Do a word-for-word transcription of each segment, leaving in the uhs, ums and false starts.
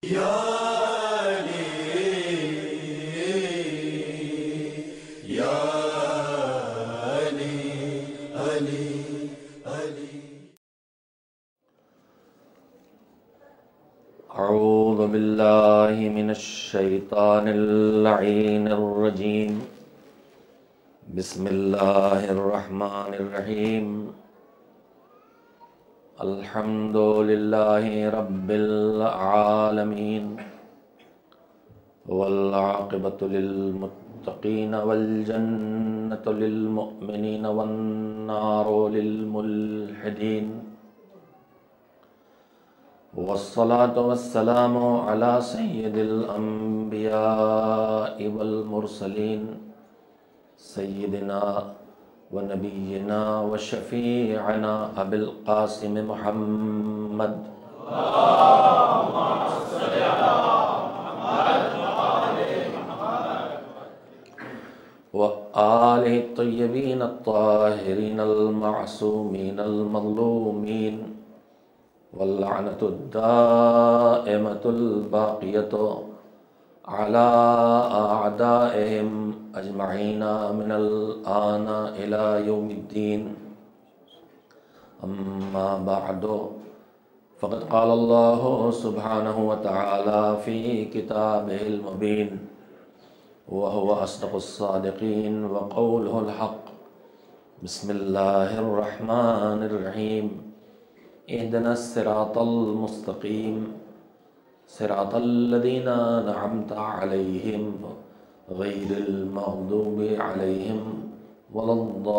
یا علی یا علی علی علی۔ اعوذ باللہ من الشیطان اللعین الرجیم، بسم اللہ الرحمن الرحیم۔ الحمد للہ رب العالمین، والعاقبۃ للمتقین، والجنۃ للمؤمنین، والنار للملحدین، والصلاة والسلام علی سید الانبیاء والمرسلین، سیدنا و نبینا و شفیعنا ابی القاسم محمد و آلہ الطیبین الطاہرین المعصومین المظلومین، واللعنۃ الدائمۃ الباقیۃ علی اعدائہم اجمعین من الآن الی یوم الدین۔ اما بعد، فقد قال اللہ سبحانہ وتعالی فی کتابہ المبین، وهو اصدق الصادقین وقولہ الحق۔ بسم اللہ الرحمن الرحیم۔ اهدنا الصراط المستقیم، صراط الذین انعمت علیہم غیر المغضوب علیہم ولا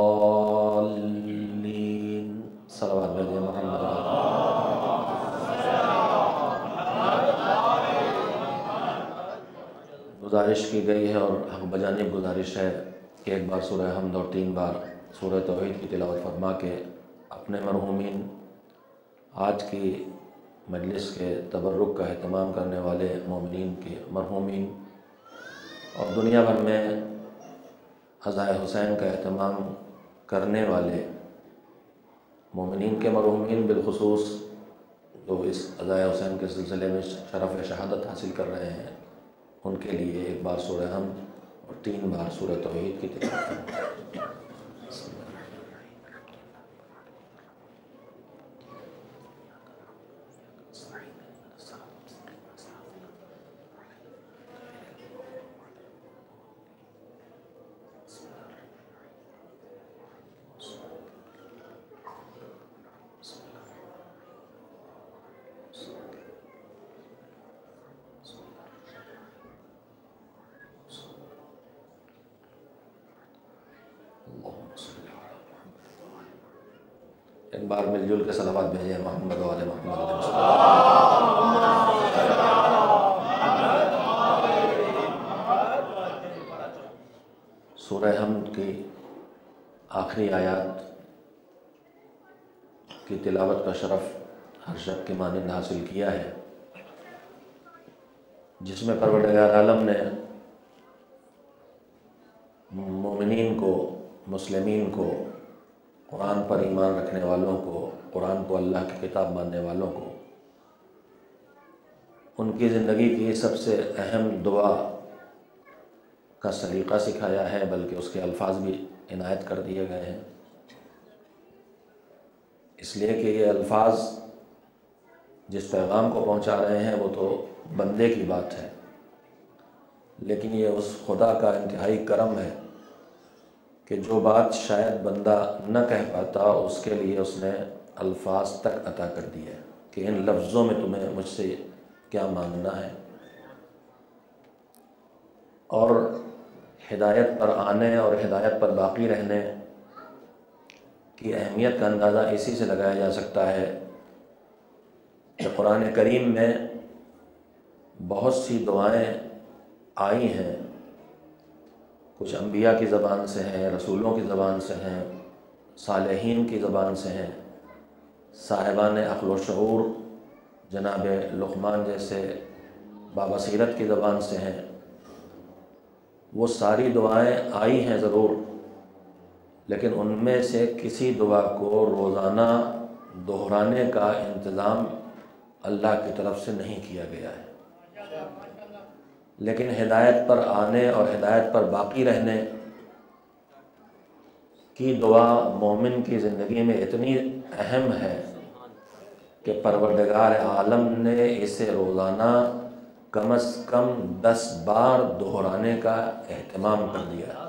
الضالین۔ صلوات بھیجیں محمد۔ گزارش کی گئی ہے اور حق بجانب گزارش ہے کہ ایک بار سورہ حمد اور تین بار سورہ توحید کی تلاوت فرما کے اپنے مرحومین، آج کی مجلس کے تبرک کا اہتمام کرنے والے مومنین کے مرحومین اور دنیا بھر میں عزائے حسین کا اہتمام کرنے والے مومنین کے مرحومین، بالخصوص جو اس عزائے حسین کے سلسلے میں شرف شہادت حاصل کر رہے ہیں، ان کے لیے ایک بار سورہ حمد اور تین بار سورہ توحید کی تلاوت فرمائیں۔ ایک بار مل جل کے صلوات بھیجیں محمد و آل محمد۔ سورہ حمد کی آخری آیات کی تلاوت کا شرف ہر شب کے مانند حاصل کیا ہے، جس میں پروردگار عالم نے مومنین کو، مسلمین کو، قرآن پر ایمان رکھنے والوں کو، قرآن کو اللہ کی کتاب ماننے والوں کو، ان کی زندگی کی سب سے اہم دعا کا سلیقہ سکھایا ہے، بلکہ اس کے الفاظ بھی عنایت کر دیے گئے ہیں، اس لیے کہ یہ الفاظ جس پیغام کو پہنچا رہے ہیں وہ تو بندے کی بات ہے، لیکن یہ اس خدا کا انتہائی کرم ہے کہ جو بات شاید بندہ نہ کہہ پاتا، اس کے لیے اس نے الفاظ تک عطا کر دیا ہے کہ ان لفظوں میں تمہیں مجھ سے کیا مانگنا ہے۔ اور ہدایت پر آنے اور ہدایت پر باقی رہنے کی اہمیت کا اندازہ اسی سے لگایا جا سکتا ہے کہ قرآن کریم میں بہت سی دعائیں آئی ہیں، کچھ انبیاء کی زبان سے ہیں، رسولوں کی زبان سے ہیں، صالحین کی زبان سے ہیں، صاحبان عقل و شعور جناب لقمان جیسے بابصیرت کی زبان سے ہیں۔ وہ ساری دعائیں آئی ہیں ضرور، لیکن ان میں سے کسی دعا کو روزانہ دہرانے کا انتظام اللہ کی طرف سے نہیں کیا گیا ہے۔ لیکن ہدایت پر آنے اور ہدایت پر باقی رہنے کی دعا مومن کی زندگی میں اتنی اہم ہے کہ پروردگار عالم نے اسے روزانہ کم از کم دس بار دہرانے کا اہتمام کر دیا۔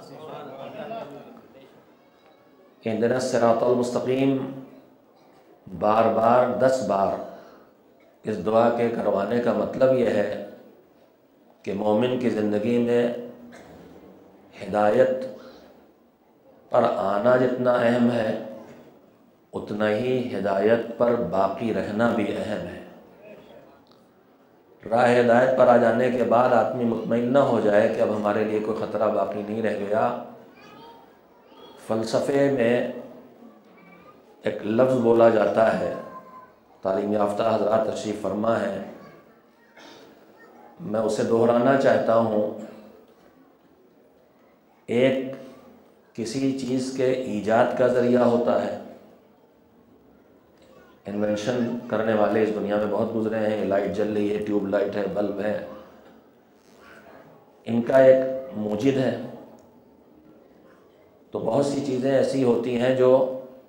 اہدنا الصراط المستقیم بار بار دس بار اس دعا کے کروانے کا مطلب یہ ہے کہ مومن کی زندگی میں ہدایت پر آنا جتنا اہم ہے اتنا ہی ہدایت پر باقی رہنا بھی اہم ہے۔ راہ ہدایت پر آ جانے کے بعد آدمی مطمئن نہ ہو جائے کہ اب ہمارے لیے کوئی خطرہ باقی نہیں رہ گیا۔ فلسفے میں ایک لفظ بولا جاتا ہے، تعلیم یافتہ حضرات تشریف فرما ہے، میں اسے دہرانا چاہتا ہوں۔ ایک کسی چیز کے ایجاد کا ذریعہ ہوتا ہے، انوینشن کرنے والے اس دنیا میں بہت گزرے ہیں، لائٹ جل رہی ہے، ٹیوب لائٹ ہے، بلب ہے، ان کا ایک موجد ہے۔ تو بہت سی چیزیں ایسی ہوتی ہیں جو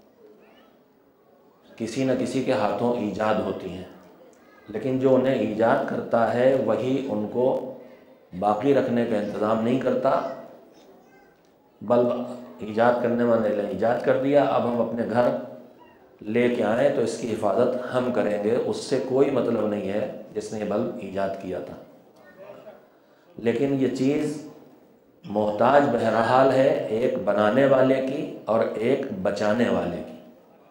کسی نہ کسی کے ہاتھوں ایجاد ہوتی ہیں، لیکن جو انہیں ایجاد کرتا ہے وہی ان کو باقی رکھنے کا انتظام نہیں کرتا۔ بلب ایجاد کرنے والے نے ایجاد کر دیا، اب ہم اپنے گھر لے کے آئیں تو اس کی حفاظت ہم کریں گے، اس سے کوئی مطلب نہیں ہے جس نے یہ بلب ایجاد کیا تھا۔ لیکن یہ چیز محتاج بہرحال ہے ایک بنانے والے کی اور ایک بچانے والے کی۔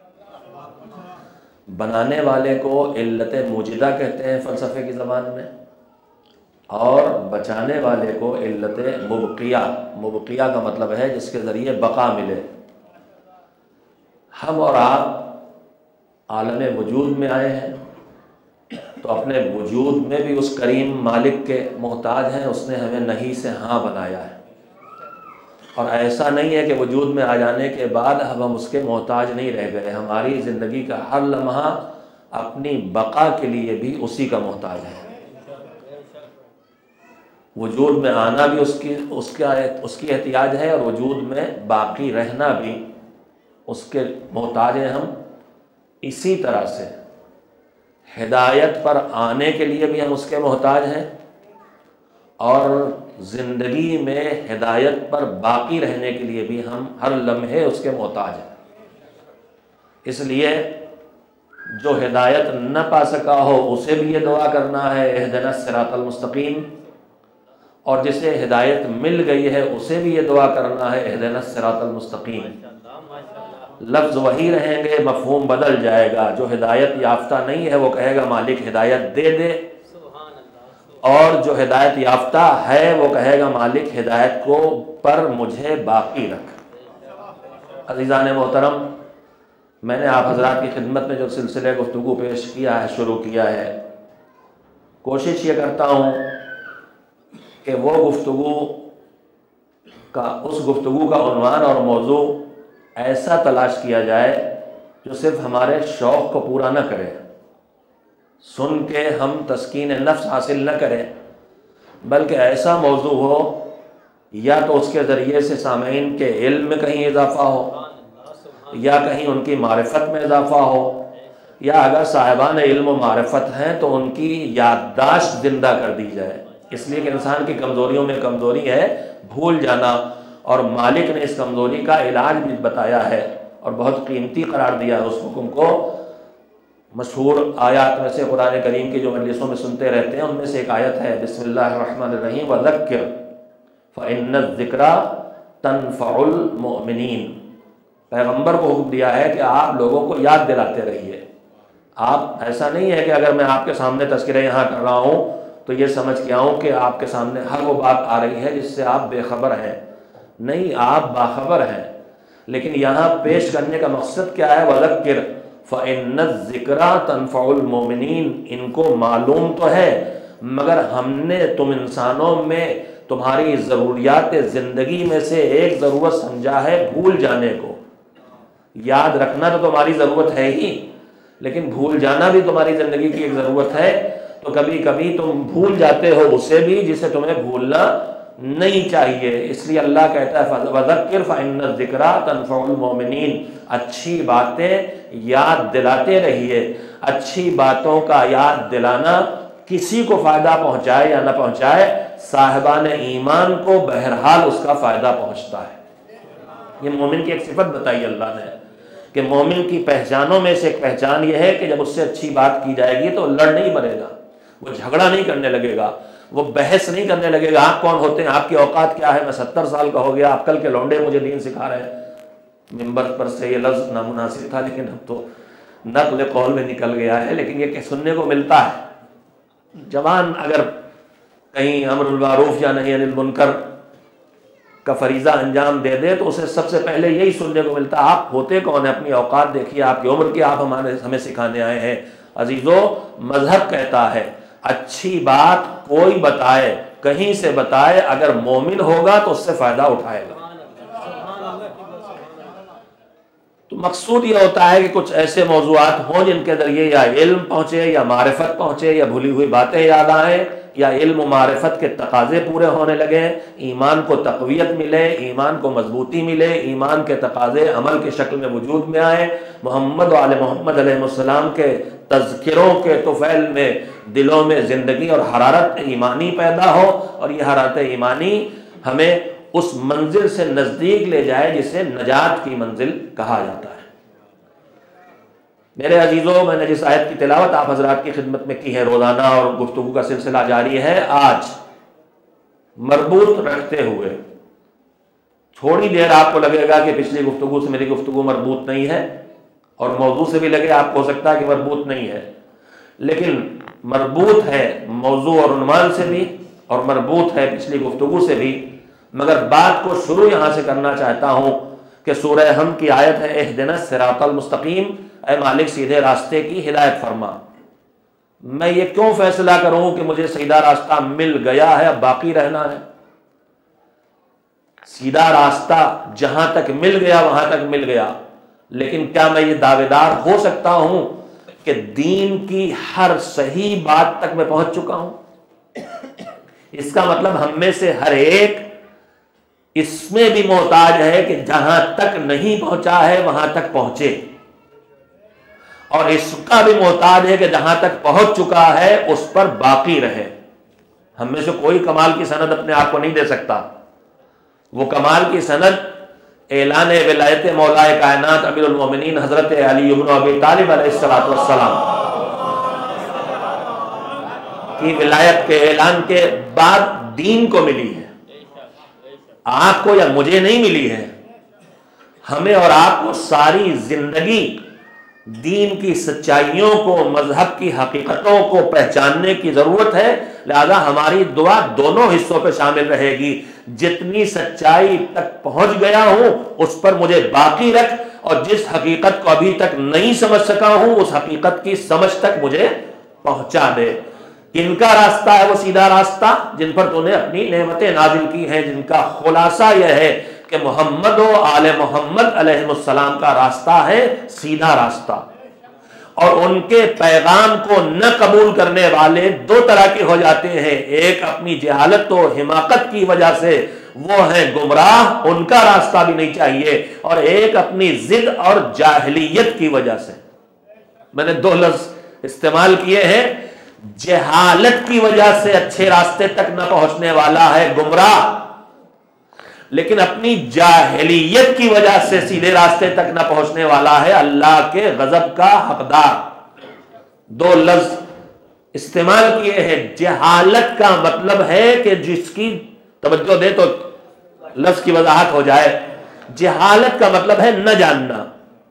بنانے والے کو علت موجدہ کہتے ہیں فلسفے کی زبان میں، اور بچانے والے کو علت مبقیہ۔ مبقیہ کا مطلب ہے جس کے ذریعے بقا ملے۔ ہم اور آپ عالم وجود میں آئے ہیں تو اپنے وجود میں بھی اس کریم مالک کے محتاج ہیں، اس نے ہمیں نہیں سے ہاں بنایا ہے، اور ایسا نہیں ہے کہ وجود میں آ جانے کے بعد اب ہم اس کے محتاج نہیں رہ گئے۔ ہماری زندگی کا ہر لمحہ اپنی بقا کے لیے بھی اسی کا محتاج ہے۔ وجود میں آنا بھی اس کی اس کا اس کی احتیاج ہے، اور وجود میں باقی رہنا بھی اس کے محتاج ہیں ہم۔ اسی طرح سے ہدایت پر آنے کے لیے بھی ہم اس کے محتاج ہیں، اور زندگی میں ہدایت پر باقی رہنے کے لیے بھی ہم ہر لمحے اس کے محتاج ہیں۔ اس لیے جو ہدایت نہ پا سکا ہو اسے بھی یہ دعا کرنا ہے اہدنا الصراط المستقیم، اور جسے ہدایت مل گئی ہے اسے بھی یہ دعا کرنا ہے اہدنا الصراط المستقیم۔ لفظ وہی رہیں گے، مفہوم بدل جائے گا۔ جو ہدایت یافتہ نہیں ہے وہ کہے گا مالک ہدایت دے دے، اور جو ہدایت یافتہ ہے وہ کہے گا مالک ہدایت کو پر مجھے باقی رکھ۔ عزیزان محترم، میں نے آپ حضرات کی خدمت میں جو سلسلے گفتگو پیش کیا ہے، شروع کیا ہے، کوشش یہ کرتا ہوں کہ وہ گفتگو کا اس گفتگو کا عنوان اور موضوع ایسا تلاش کیا جائے جو صرف ہمارے شوق کو پورا نہ کرے، سن کے ہم تسکین نفس حاصل نہ کریں، بلکہ ایسا موضوع ہو یا تو اس کے ذریعے سے سامعین کے علم میں کہیں اضافہ ہو، یا کہیں ان کی معرفت میں اضافہ ہو، یا اگر صاحبان علم و معرفت ہیں تو ان کی یادداشت زندہ کر دی جائے۔ اس لیے کہ انسان کی کمزوریوں میں کمزوری ہے بھول جانا، اور مالک نے اس کمزوری کا علاج بھی بتایا ہے اور بہت قیمتی قرار دیا ہے اس حکم کو۔ مشہور آیات میں سے قرآن کریم کی جو مجلسوں میں سنتے رہتے ہیں ان میں سے ایک آیت ہے بسم اللہ الرحمن الرحیم وذکر فإن الذکریٰ تنفع المؤمنین۔ پیغمبر کو حکم دیا ہے کہ آپ لوگوں کو یاد دلاتے رہیے۔ آپ ایسا نہیں ہے کہ اگر میں آپ کے سامنے تذکرہ یہاں کر رہا ہوں تو یہ سمجھ کے آؤں کہ آپ کے سامنے ہر وہ بات آ رہی ہے جس سے آپ بے خبر ہیں۔ نہیں، آپ باخبر ہیں، لیکن یہاں پیش کرنے کا مقصد کیا ہے؟ وذکر فإن الذکریٰ تنفع المؤمنین۔ ان کو معلوم تو ہے، مگر ہم نے تم انسانوں میں تمہاری ضروریات زندگی میں سے ایک ضرورت سمجھا ہے بھول جانے کو۔ یاد رکھنا تو تمہاری ضرورت ہے ہی، لیکن بھول جانا بھی تمہاری زندگی کی ایک ضرورت ہے، تو کبھی کبھی تم بھول جاتے ہو اسے بھی جسے تمہیں بھولنا نہیں چاہیے. اس لیے اللہ کہتا ہے وَذَكِّرْ فَإِنَّ الذِّكْرَىٰ تَنفَعُ الْمُؤْمِنِينَ. اچھی باتیں یاد دلاتے رہیے. اچھی باتوں کا یاد دلانا کسی کو فائدہ پہنچائے یا نہ پہنچائے، صاحبان ایمان کو بہرحال اس کا فائدہ پہنچتا ہے. یہ مومن کی ایک صفت بتائی اللہ نے کہ مومن کی پہچانوں میں سے ایک پہچان یہ ہے کہ جب اس سے اچھی بات کی جائے گی تو لڑ نہیں مرے گا، وہ جھگڑا نہیں کرنے لگے گا، وہ بحث نہیں کرنے لگے گا. آپ کون ہوتے ہیں، آپ کی اوقات کیا ہے، میں ستر سال کا ہو گیا، آپ کل کے لونڈے مجھے دین سکھا رہے ہیں. ممبر پر سے یہ لفظ نامناسب تھا لیکن اب تو نقل قول میں نکل گیا ہے، لیکن یہ کہ سننے کو ملتا ہے. جوان اگر کہیں امر بالمعروف یا نہی عن المنکر کا فریضہ انجام دے دے تو اسے سب سے پہلے یہی سننے کو ملتا ہے آپ ہوتے کون ہیں، اپنی اوقات دیکھیے، آپ کی عمر کی، آپ ہمارے ہمیں سکھانے آئے ہیں. عزیزو، مذہب کہتا ہے اچھی بات کوئی بتائے، کہیں سے بتائے، اگر مومن ہوگا تو اس سے فائدہ اٹھائے گا. تو مقصود یہ ہوتا ہے کہ کچھ ایسے موضوعات ہوں جن کے ذریعے یا علم پہنچے یا معرفت پہنچے یا بھولی ہوئی باتیں یاد آئیں یا علم و معرفت کے تقاضے پورے ہونے لگیں، ایمان کو تقویت ملے، ایمان کو مضبوطی ملے، ایمان کے تقاضے عمل کی شکل میں وجود میں آئیں، محمد و آل محمد علیہ السلام کے تذکروں کے طفیل میں دلوں میں زندگی اور حرارت ایمانی پیدا ہو، اور یہ حرارت ایمانی ہمیں اس منزل سے نزدیک لے جائے جسے نجات کی منزل کہا جاتا ہے. میرے عزیزوں، میں نے جس آیت کی تلاوت آپ حضرات کی خدمت میں کی ہے روزانہ اور گفتگو کا سلسلہ جاری ہے، آج مربوط رکھتے ہوئے تھوڑی دیر آپ کو لگے گا کہ پچھلی گفتگو سے میری گفتگو مربوط نہیں ہے، اور موضوع سے بھی لگے آپ کو ہو سکتا ہے کہ مربوط نہیں ہے، لیکن مربوط ہے موضوع اور عنوان سے بھی اور مربوط ہے پچھلی گفتگو سے بھی. مگر بات کو شروع یہاں سے کرنا چاہتا ہوں کہ سورہ حمد کی آیت ہے اہدنا الصراط المستقیم، اے مالک سیدھے راستے کی ہدایت فرما. میں یہ کیوں فیصلہ کروں کہ مجھے سیدھا راستہ مل گیا ہے اب باقی رہنا ہے؟ سیدھا راستہ جہاں تک مل گیا وہاں تک مل گیا، لیکن کیا میں یہ دعوے دار ہو سکتا ہوں کہ دین کی ہر صحیح بات تک میں پہنچ چکا ہوں؟ اس کا مطلب ہم میں سے ہر ایک اس میں بھی محتاج ہے کہ جہاں تک نہیں پہنچا ہے وہاں تک پہنچے، اور اس کا بھی محتاج ہے کہ جہاں تک پہنچ چکا ہے اس پر باقی رہے. ہم میں سے کوئی کمال کی سند اپنے آپ کو نہیں دے سکتا. وہ کمال کی سند اعلان ولایت مولا کائنات امیر المومنین حضرت علی بن ابی طالب علیہ الصلوۃ والسلام کی ولایت کے اعلان کے بعد دین کو ملی ہے. آپ کو یا مجھے نہیں ملی ہے، ہمیں اور آپ کو ساری زندگی دین کی سچائیوں کو، مذہب کی حقیقتوں کو پہچاننے کی ضرورت ہے. لہذا ہماری دعا دونوں حصوں پہ شامل رہے گی. جتنی سچائی تک پہنچ گیا ہوں اس پر مجھے باقی رکھ، اور جس حقیقت کو ابھی تک نہیں سمجھ سکا ہوں اس حقیقت کی سمجھ تک مجھے پہنچا دے. کن کا راستہ ہے وہ سیدھا راستہ؟ جن پر تو نے اپنی نعمتیں نازل کی ہیں، جن کا خلاصہ یہ ہے کہ محمد و آل محمد علیہ السلام کا راستہ ہے سیدھا راستہ. اور ان کے پیغام کو نہ قبول کرنے والے دو طرح کے ہو جاتے ہیں. ایک اپنی جہالت و حماقت کی وجہ سے وہ ہیں گمراہ، ان کا راستہ بھی نہیں چاہیے، اور ایک اپنی ضد اور جاہلیت کی وجہ سے. میں نے دو لفظ استعمال کیے ہیں. جہالت کی وجہ سے اچھے راستے تک نہ پہنچنے والا ہے گمراہ، لیکن اپنی جاہلیت کی وجہ سے سیدھے راستے تک نہ پہنچنے والا ہے اللہ کے غضب کا حقدار. دو لفظ استعمال کیے ہیں. جہالت کا مطلب ہے کہ جس کی توجہ دے تو لفظ کی وضاحت ہو جائے. جہالت کا مطلب ہے نہ جاننا.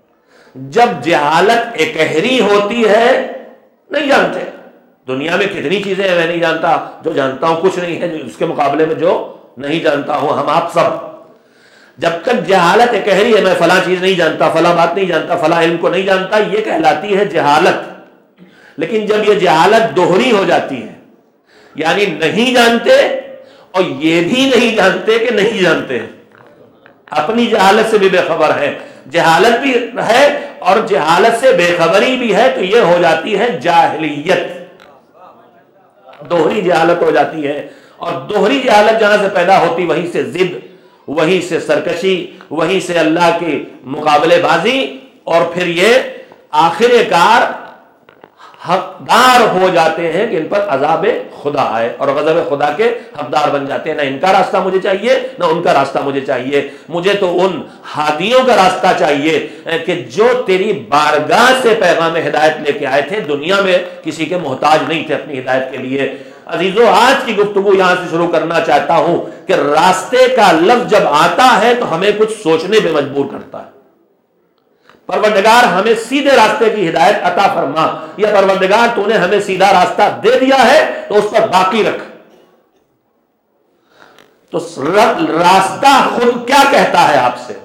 جب جہالت اکہری ہوتی ہے نہیں جانتے. دنیا میں کتنی چیزیں ہیں میں نہیں جانتا، جو جانتا ہوں کچھ نہیں ہے اس کے مقابلے میں جو نہیں جانتا ہوں. ہم آپ سب جب تک جہالت اکہری ہے، میں فلاں چیز نہیں جانتا، فلاں بات نہیں جانتا، فلاں علم کو نہیں جانتا، یہ کہلاتی ہے جہالت. لیکن جب یہ جہالت دوہری ہو جاتی ہے، یعنی نہیں جانتے اور یہ بھی نہیں جانتے کہ نہیں جانتے، اپنی جہالت سے بھی بے خبر ہے، جہالت بھی ہے اور جہالت سے بے خبری بھی ہے، تو یہ ہو جاتی ہے جاہلیت. دوہری جہالت ہو جاتی ہے، اور دوہری جہالت جہاں سے پیدا ہوتی وہیں سے ضد، وہیں سے سرکشی، وہیں سے اللہ کی مقابلے بازی، اور پھر یہ آخر کار حقدار ہو جاتے ہیں کہ ان پر عذاب خدا آئے اور غضب خدا کے حقدار بن جاتے ہیں۔ نہ ان کا راستہ مجھے چاہیے نہ ان کا راستہ مجھے چاہیے، مجھے تو ان ہادیوں کا راستہ چاہیے کہ جو تیری بارگاہ سے پیغام ہدایت لے کے آئے تھے، دنیا میں کسی کے محتاج نہیں تھے اپنی ہدایت کے لیے۔ عزیزو، آج کی گفتگو یہاں سے شروع کرنا چاہتا ہوں کہ راستے کا لفظ جب آتا ہے تو ہمیں کچھ سوچنے پہ مجبور کرتا ہے۔ پروردگار ہمیں سیدھے راستے کی ہدایت عطا فرما، یا پروردگار تو نے ہمیں سیدھا راستہ دے دیا ہے تو اس پر باقی رکھ۔ تو راستہ خود کیا کہتا ہے آپ سے؟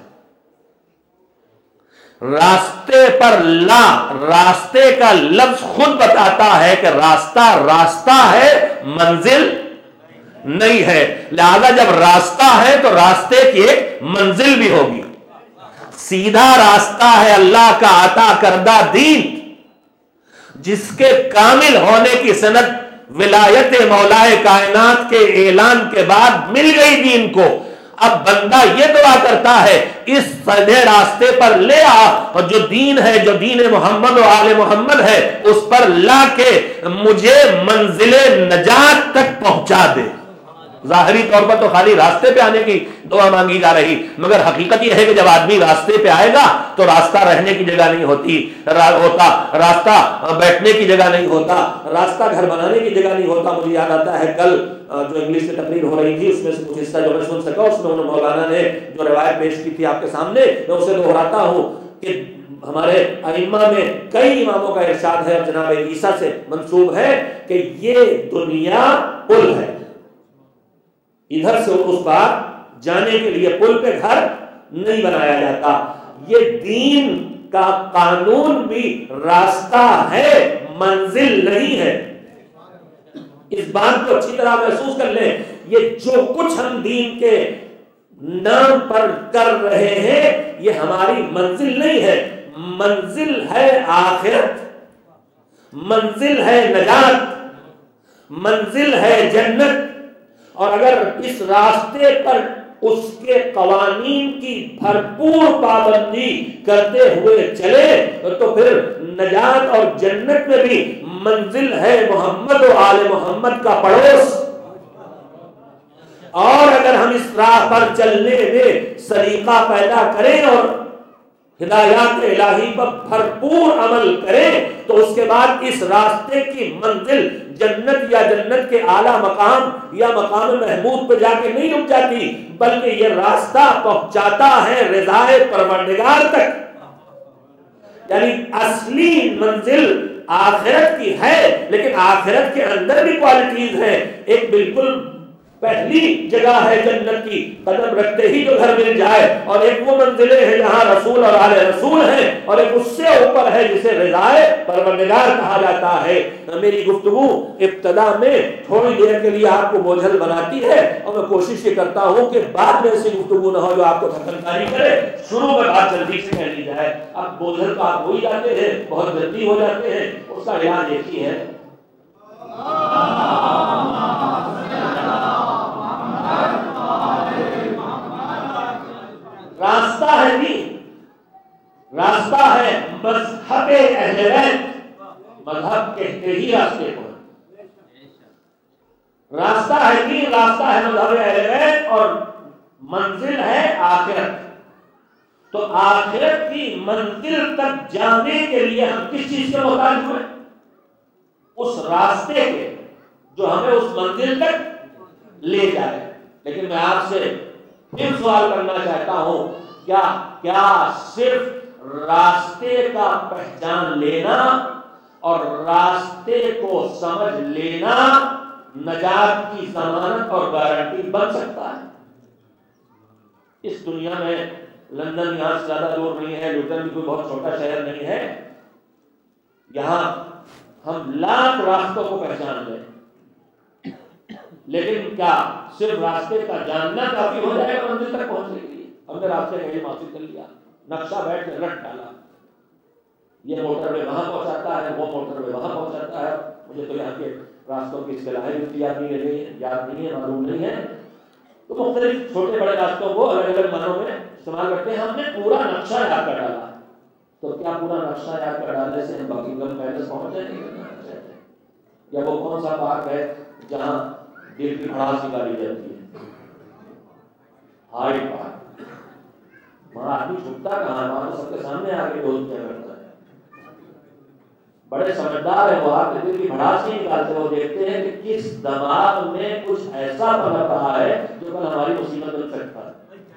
راستے پر لا، راستے کا لفظ خود بتاتا ہے کہ راستہ راستہ ہے، منزل نہیں ہے۔ لہذا جب راستہ ہے تو راستے کی ایک منزل بھی ہوگی۔ سیدھا راستہ ہے اللہ کا عطا کردہ دین، جس کے کامل ہونے کی سند ولایت مولائے کائنات کے اعلان کے بعد مل گئی دین کو۔ اب بندہ یہ دعا کرتا ہے اس سیدھے راستے پر لے آ، اور جو دین ہے، جو دین محمد و آل محمد ہے، اس پر لا کے مجھے منزل نجات تک پہنچا دے۔ ظاہری طور پر تو خالی راستے پہ آنے کی دعا مانگی جا رہی، مگر حقیقت یہ ہے کہ جب آدمی راستے پہ آئے گا تو راستہ رہنے کی جگہ نہیں ہوتی ہوتا، راستہ بیٹھنے کی جگہ نہیں ہوتا، راستہ گھر بنانے کی جگہ نہیں ہوتا۔ مجھے یاد آتا ہے کل جو انگلش میں تقریر ہو رہی تھی، اس میں سے کچھ حصہ جو میں سن سکا، اس میں انہوں مولانا نے جو روایت پیش کی تھی آپ کے سامنے، میں اسے دہراتا ہوں کہ ہمارے ائمہ میں کئی اماموں کا ارشاد ہے اور جناب عیسیٰ سے منسوب ہے کہ یہ دنیا پل ہے، ادھر سے اس بار جانے کے لیے پل پہ گھر نہیں بنایا جاتا۔ یہ دین کا قانون بھی راستہ ہے، منزل نہیں ہے۔ اس بات کو اچھی طرح محسوس کر لیں، یہ جو کچھ ہم دین کے نام پر کر رہے ہیں یہ ہماری منزل نہیں ہے، منزل ہے آخرت، منزل ہے نجات، منزل ہے جنت۔ اور اگر اس راستے پر اس کے قوانین کی بھرپور پابندی کرتے ہوئے چلے تو پھر نجات اور جنت میں بھی منزل ہے محمد و آل محمد کا پڑوس۔ اور اگر ہم اس راہ پر چلنے میں سلیقہ پیدا کریں اور ہدایات الہی پر بھرپور عمل کریں تو اس کے بعد اس راستے کی منزل جنت یا جنت کے اعلیٰ مقام یا مقام محمود پہ جا کے نہیں رک جاتی، بلکہ یہ راستہ پہنچاتا ہے رضائے پروردگار تک۔ یعنی اصلی منزل آخرت کی ہے، لیکن آخرت کے اندر بھی کوالٹیز ہیں۔ ایک بالکل پہلی جگہ ہے جنت کی، قدم رکھتے ہی جو گھر مل جائے، اور ایک وہ منزلیں ہیں جہاں رسول اور آل رسول ہیں، اور ایک اس سے اوپر ہے جسے رضائے پروردگار کہا جاتا ہے۔ میری گفتگو ابتدا میں تھوڑی دیر کے لیے آپ کو بوجھل بناتی ہے، اور میں کوشش یہ کرتا ہوں کہ بعد میں ایسی گفتگو نہ ہو جو آپ کو تھکن کرے، شروع میں بات جلدی سے کہہ لی جائے۔ اب بوجھل تو آپ ہو ہی جاتے ہیں، بہت جلدی ہو جاتے ہیں، اس کا علاج ایک ہی ہے، راستہ ہے دین، راستہ ہے مذہب اہل بیت، مذہب کہتے ہی راستے کو، راستہ ہے دین، راستہ ہے مذہب اہل بیت، اور منزل ہے آخرت۔ تو آخرت کی منزل تک جانے کے لیے ہم کس چیز کے محتاج ہوئے؟ اس راستے کے جو ہمیں اس منزل تک لے جائے۔ لیکن میں آپ سے پھر سوال کرنا چاہتا ہوں، کیا کیا صرف راستے کا پہچان لینا اور راستے کو سمجھ لینا نجات کی ضمانت اور گارنٹی بن سکتا ہے؟ اس دنیا میں لندن یہاں سے زیادہ دور نہیں ہے، لوٹن بھی کوئی بہت چھوٹا شہر نہیں ہے، یہاں ہم لاکھ راستوں کو پہچان لیں، لیکن کیا صرف راستے کا جاننا کافی ہو جائے گا منزل تک پہنچنے کے لیے؟ ہم نے راستے کا علم حاصل کر لیا، نقشہ بیٹھ کے رٹ ڈالا، یہ موٹر وے وہاں پہنچاتا ہے، وہ موٹر وے وہاں پہنچاتا ہے، مجھے تو یہاں کے راستوں کی اصطلاحیں بھی یاد نہیں رہی یاد نہیں ہے معلوم نہیں ہے، تو مختلف چھوٹے بڑے راستوں کو الگ الگ معنوں میں استعمال کرتے ہیں. ہم نے پورا نقشہ یاد کر ڈالا، تو کیا پورا نقشہ یاد کر ڈالنے سے ہم بکنگم پیلس پہنچ جائیں گے؟ یا وہ کون سا پارک ہے جہاں دل کی بھڑاس نکالی جاتی ہے؟ Hyde Park. وہاں آدمی چھپتا کہاں ہے؟ وہاں تو سب کے سامنے آ کے ڈھول کیا کرتا ہے. بڑے سمجھدار ہیں وہ، آپ دل کی بھڑاس نہیں نکالتے، وہ دیکھتے ہیں کہ کس دماغ میں کچھ ایسا پنپ رہا ہے جو کل ہماری مصیبت بن سکتا ہے.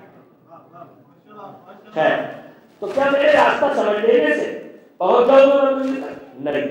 خیر، تو کیا میرے راستہ سمجھ لینے سے پہنچ جاؤ گے؟ نہیں.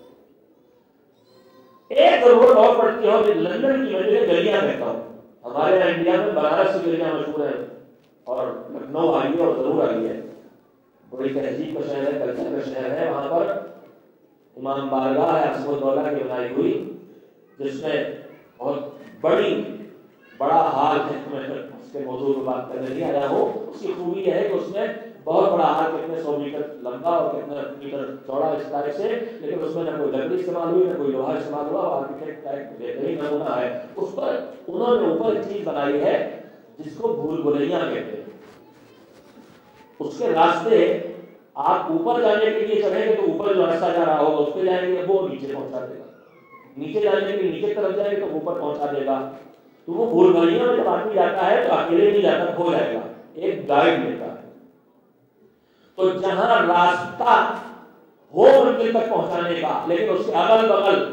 ایک ضرورت اور پڑتی ہے. لندن کی وجہ گلیاں کہتا ہوں، ہمارے یہاں انڈیا میں بنارس کی گلیاں مشہور ہیں اور لکھنؤ آئی ہے اور ضرور آئی ہے. بڑی تہذیب کا شہر ہے، کلچر کا شہر ہے. وہاں پر امام بارگاہ ہے حسب الدولہ کی بنائی ہوئی، جس میں بہت بڑی بڑا ہال ہے. میں اس کے موضوع پر بات کرنے نہیں آیا ہوں. اس کی خوبی یہ ہے کہ اس میں بہت بڑا ہال کتنے سو میٹر لمبا اور کتنا میٹر چوڑا اس طرح سے، لیکن اس میں نہ کوئی لکڑی استعمال ہوئی نہ کوئی لوہا استعمال ہوا. آرکیٹیکٹ کا ایک بہترین نمونہ ہے. اس پر انہوں نے اوپر ایک چیز بنائی ہے جس کو بھول بھلیاں کہتے ہیں. اس کے راستے آپ اوپر جانے کے لیے چڑھیں گے تو اوپر جو راستہ جا رہا ہوگا اس پہ جائیں گے وہ نیچے پہنچا دے گا، نیچے جانے کے لیے نیچے طرف جائیں گے تو اوپر پہنچا دے گا. تو وہ بھول بھلیاں میں جب آدمی جاتا ہے تو اکیلے نہیں جاتا، کھو جائے گا، ایک گائیڈ لیتا ہے. تو جہاں راستہ ہو منزل تک پہنچانے کا لیکن اس کے اگل بغل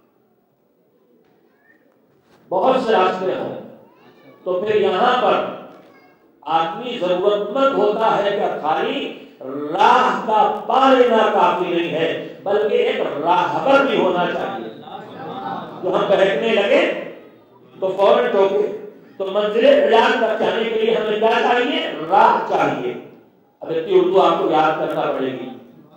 بہت سے راستے ہوں، تو پھر یہاں پر آدمی ضرورت مند ہوتا ہے کہ خالی راہ کا پا لینا کافی نہیں ہے، بلکہ ایک راہبر بھی ہونا چاہیے. جو ہم بہکنے لگے تو فوراً ٹوکے. تو منزل علاج تک جانے کے لیے ہمیں کیا چاہیے؟ راہ چاہیے. اب اتنی اردو آپ کو یاد کرنا پڑے گی.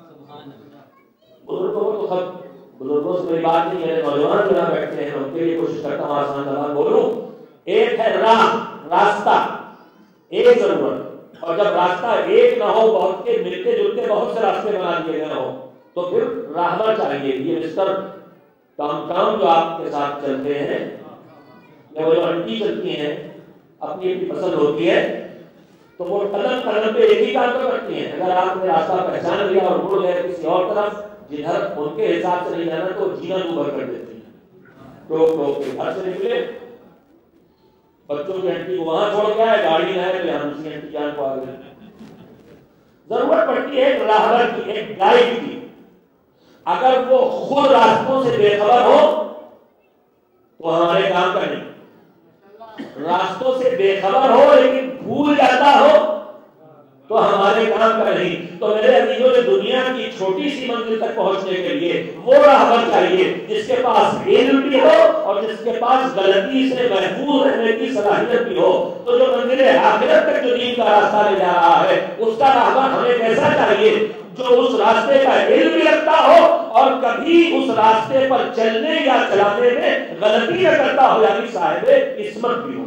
بزرگوں کو تو سب بزرگوں سے میری بات نہیں ہے، نوجوان جو بیٹھتے ہیں ان کے لیے کوشش کرتا ہوں آسان زبان بولوں. ایک ہے راہ، راستہ، ایک ضرورت. اور جب راستہ ایک نہ ہو، بہت کے ملتے جلتے بہت سے راستے بنا دیے گئے ہوں، تو پھر راہبر چاہیے. یہ مستر ٹام ٹام جو آپ کے ساتھ چلتے ہیں یا وہ جو انٹی چلتی ہیں، اپنی اپنی پسند ہوتی ہے، تو وہ قدم قدم پہ ایک ہی کام تو کرتی ہیں. اگر آپ نے راستہ پہچان لیا اور مڑ گئے کسی اور طرف جدھر ان کے حساب سے نہیں جانا تو جینا دوبر کر دیتی ہیں. ٹوک ٹوک کے گھر سے نکلے، بچوں کی انٹی کو وہاں چھوڑ گیا ہے، گاڑی میں ہے تو یہاں دوسری انٹی جان کو آ گئی. ضرورت پڑتی ہے ایک راہبر کی، ایک گائیڈ کی. اگر وہ خود راستوں سے بے خبر ہو تو ہمارے کام کا نہیں. راستوں سے بے خبر ہو لیکن بھول جاتا ہو تو ہمارے کام کا نہیں. تو میرے عزیزوں نے دنیا کی چھوٹی سی منزل تک پہنچنے کے لیے وہ راہبر چاہیے جس کے پاس علم بھی ہو اور جس کے پاس غلطی سے محفوظ رہنے کی صلاحیت بھی ہو. تو جو منزل آخرت تک جو دین کا راستہ لے جا رہا ہے اس کا راہبر ہمیں کیسا چاہیے؟ جو اس راستے کا علم بھی رکھتا ہو اور کبھی اس راستے پر چلنے یا چلانے میں غلطی نہ کرتا ہو، یعنی صاحب عصمت بھی ہو.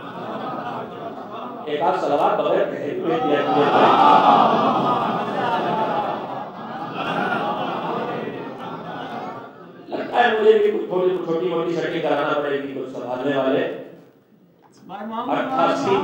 ایک آپ صلوات بغیر کہے ہوئے دیا لگتا ہے مجھے بھی کچھ تھوڑی چھوٹی موٹی سیٹنگ کرانا پڑے گی کچھ سنبھالنے والے. اٹھاسی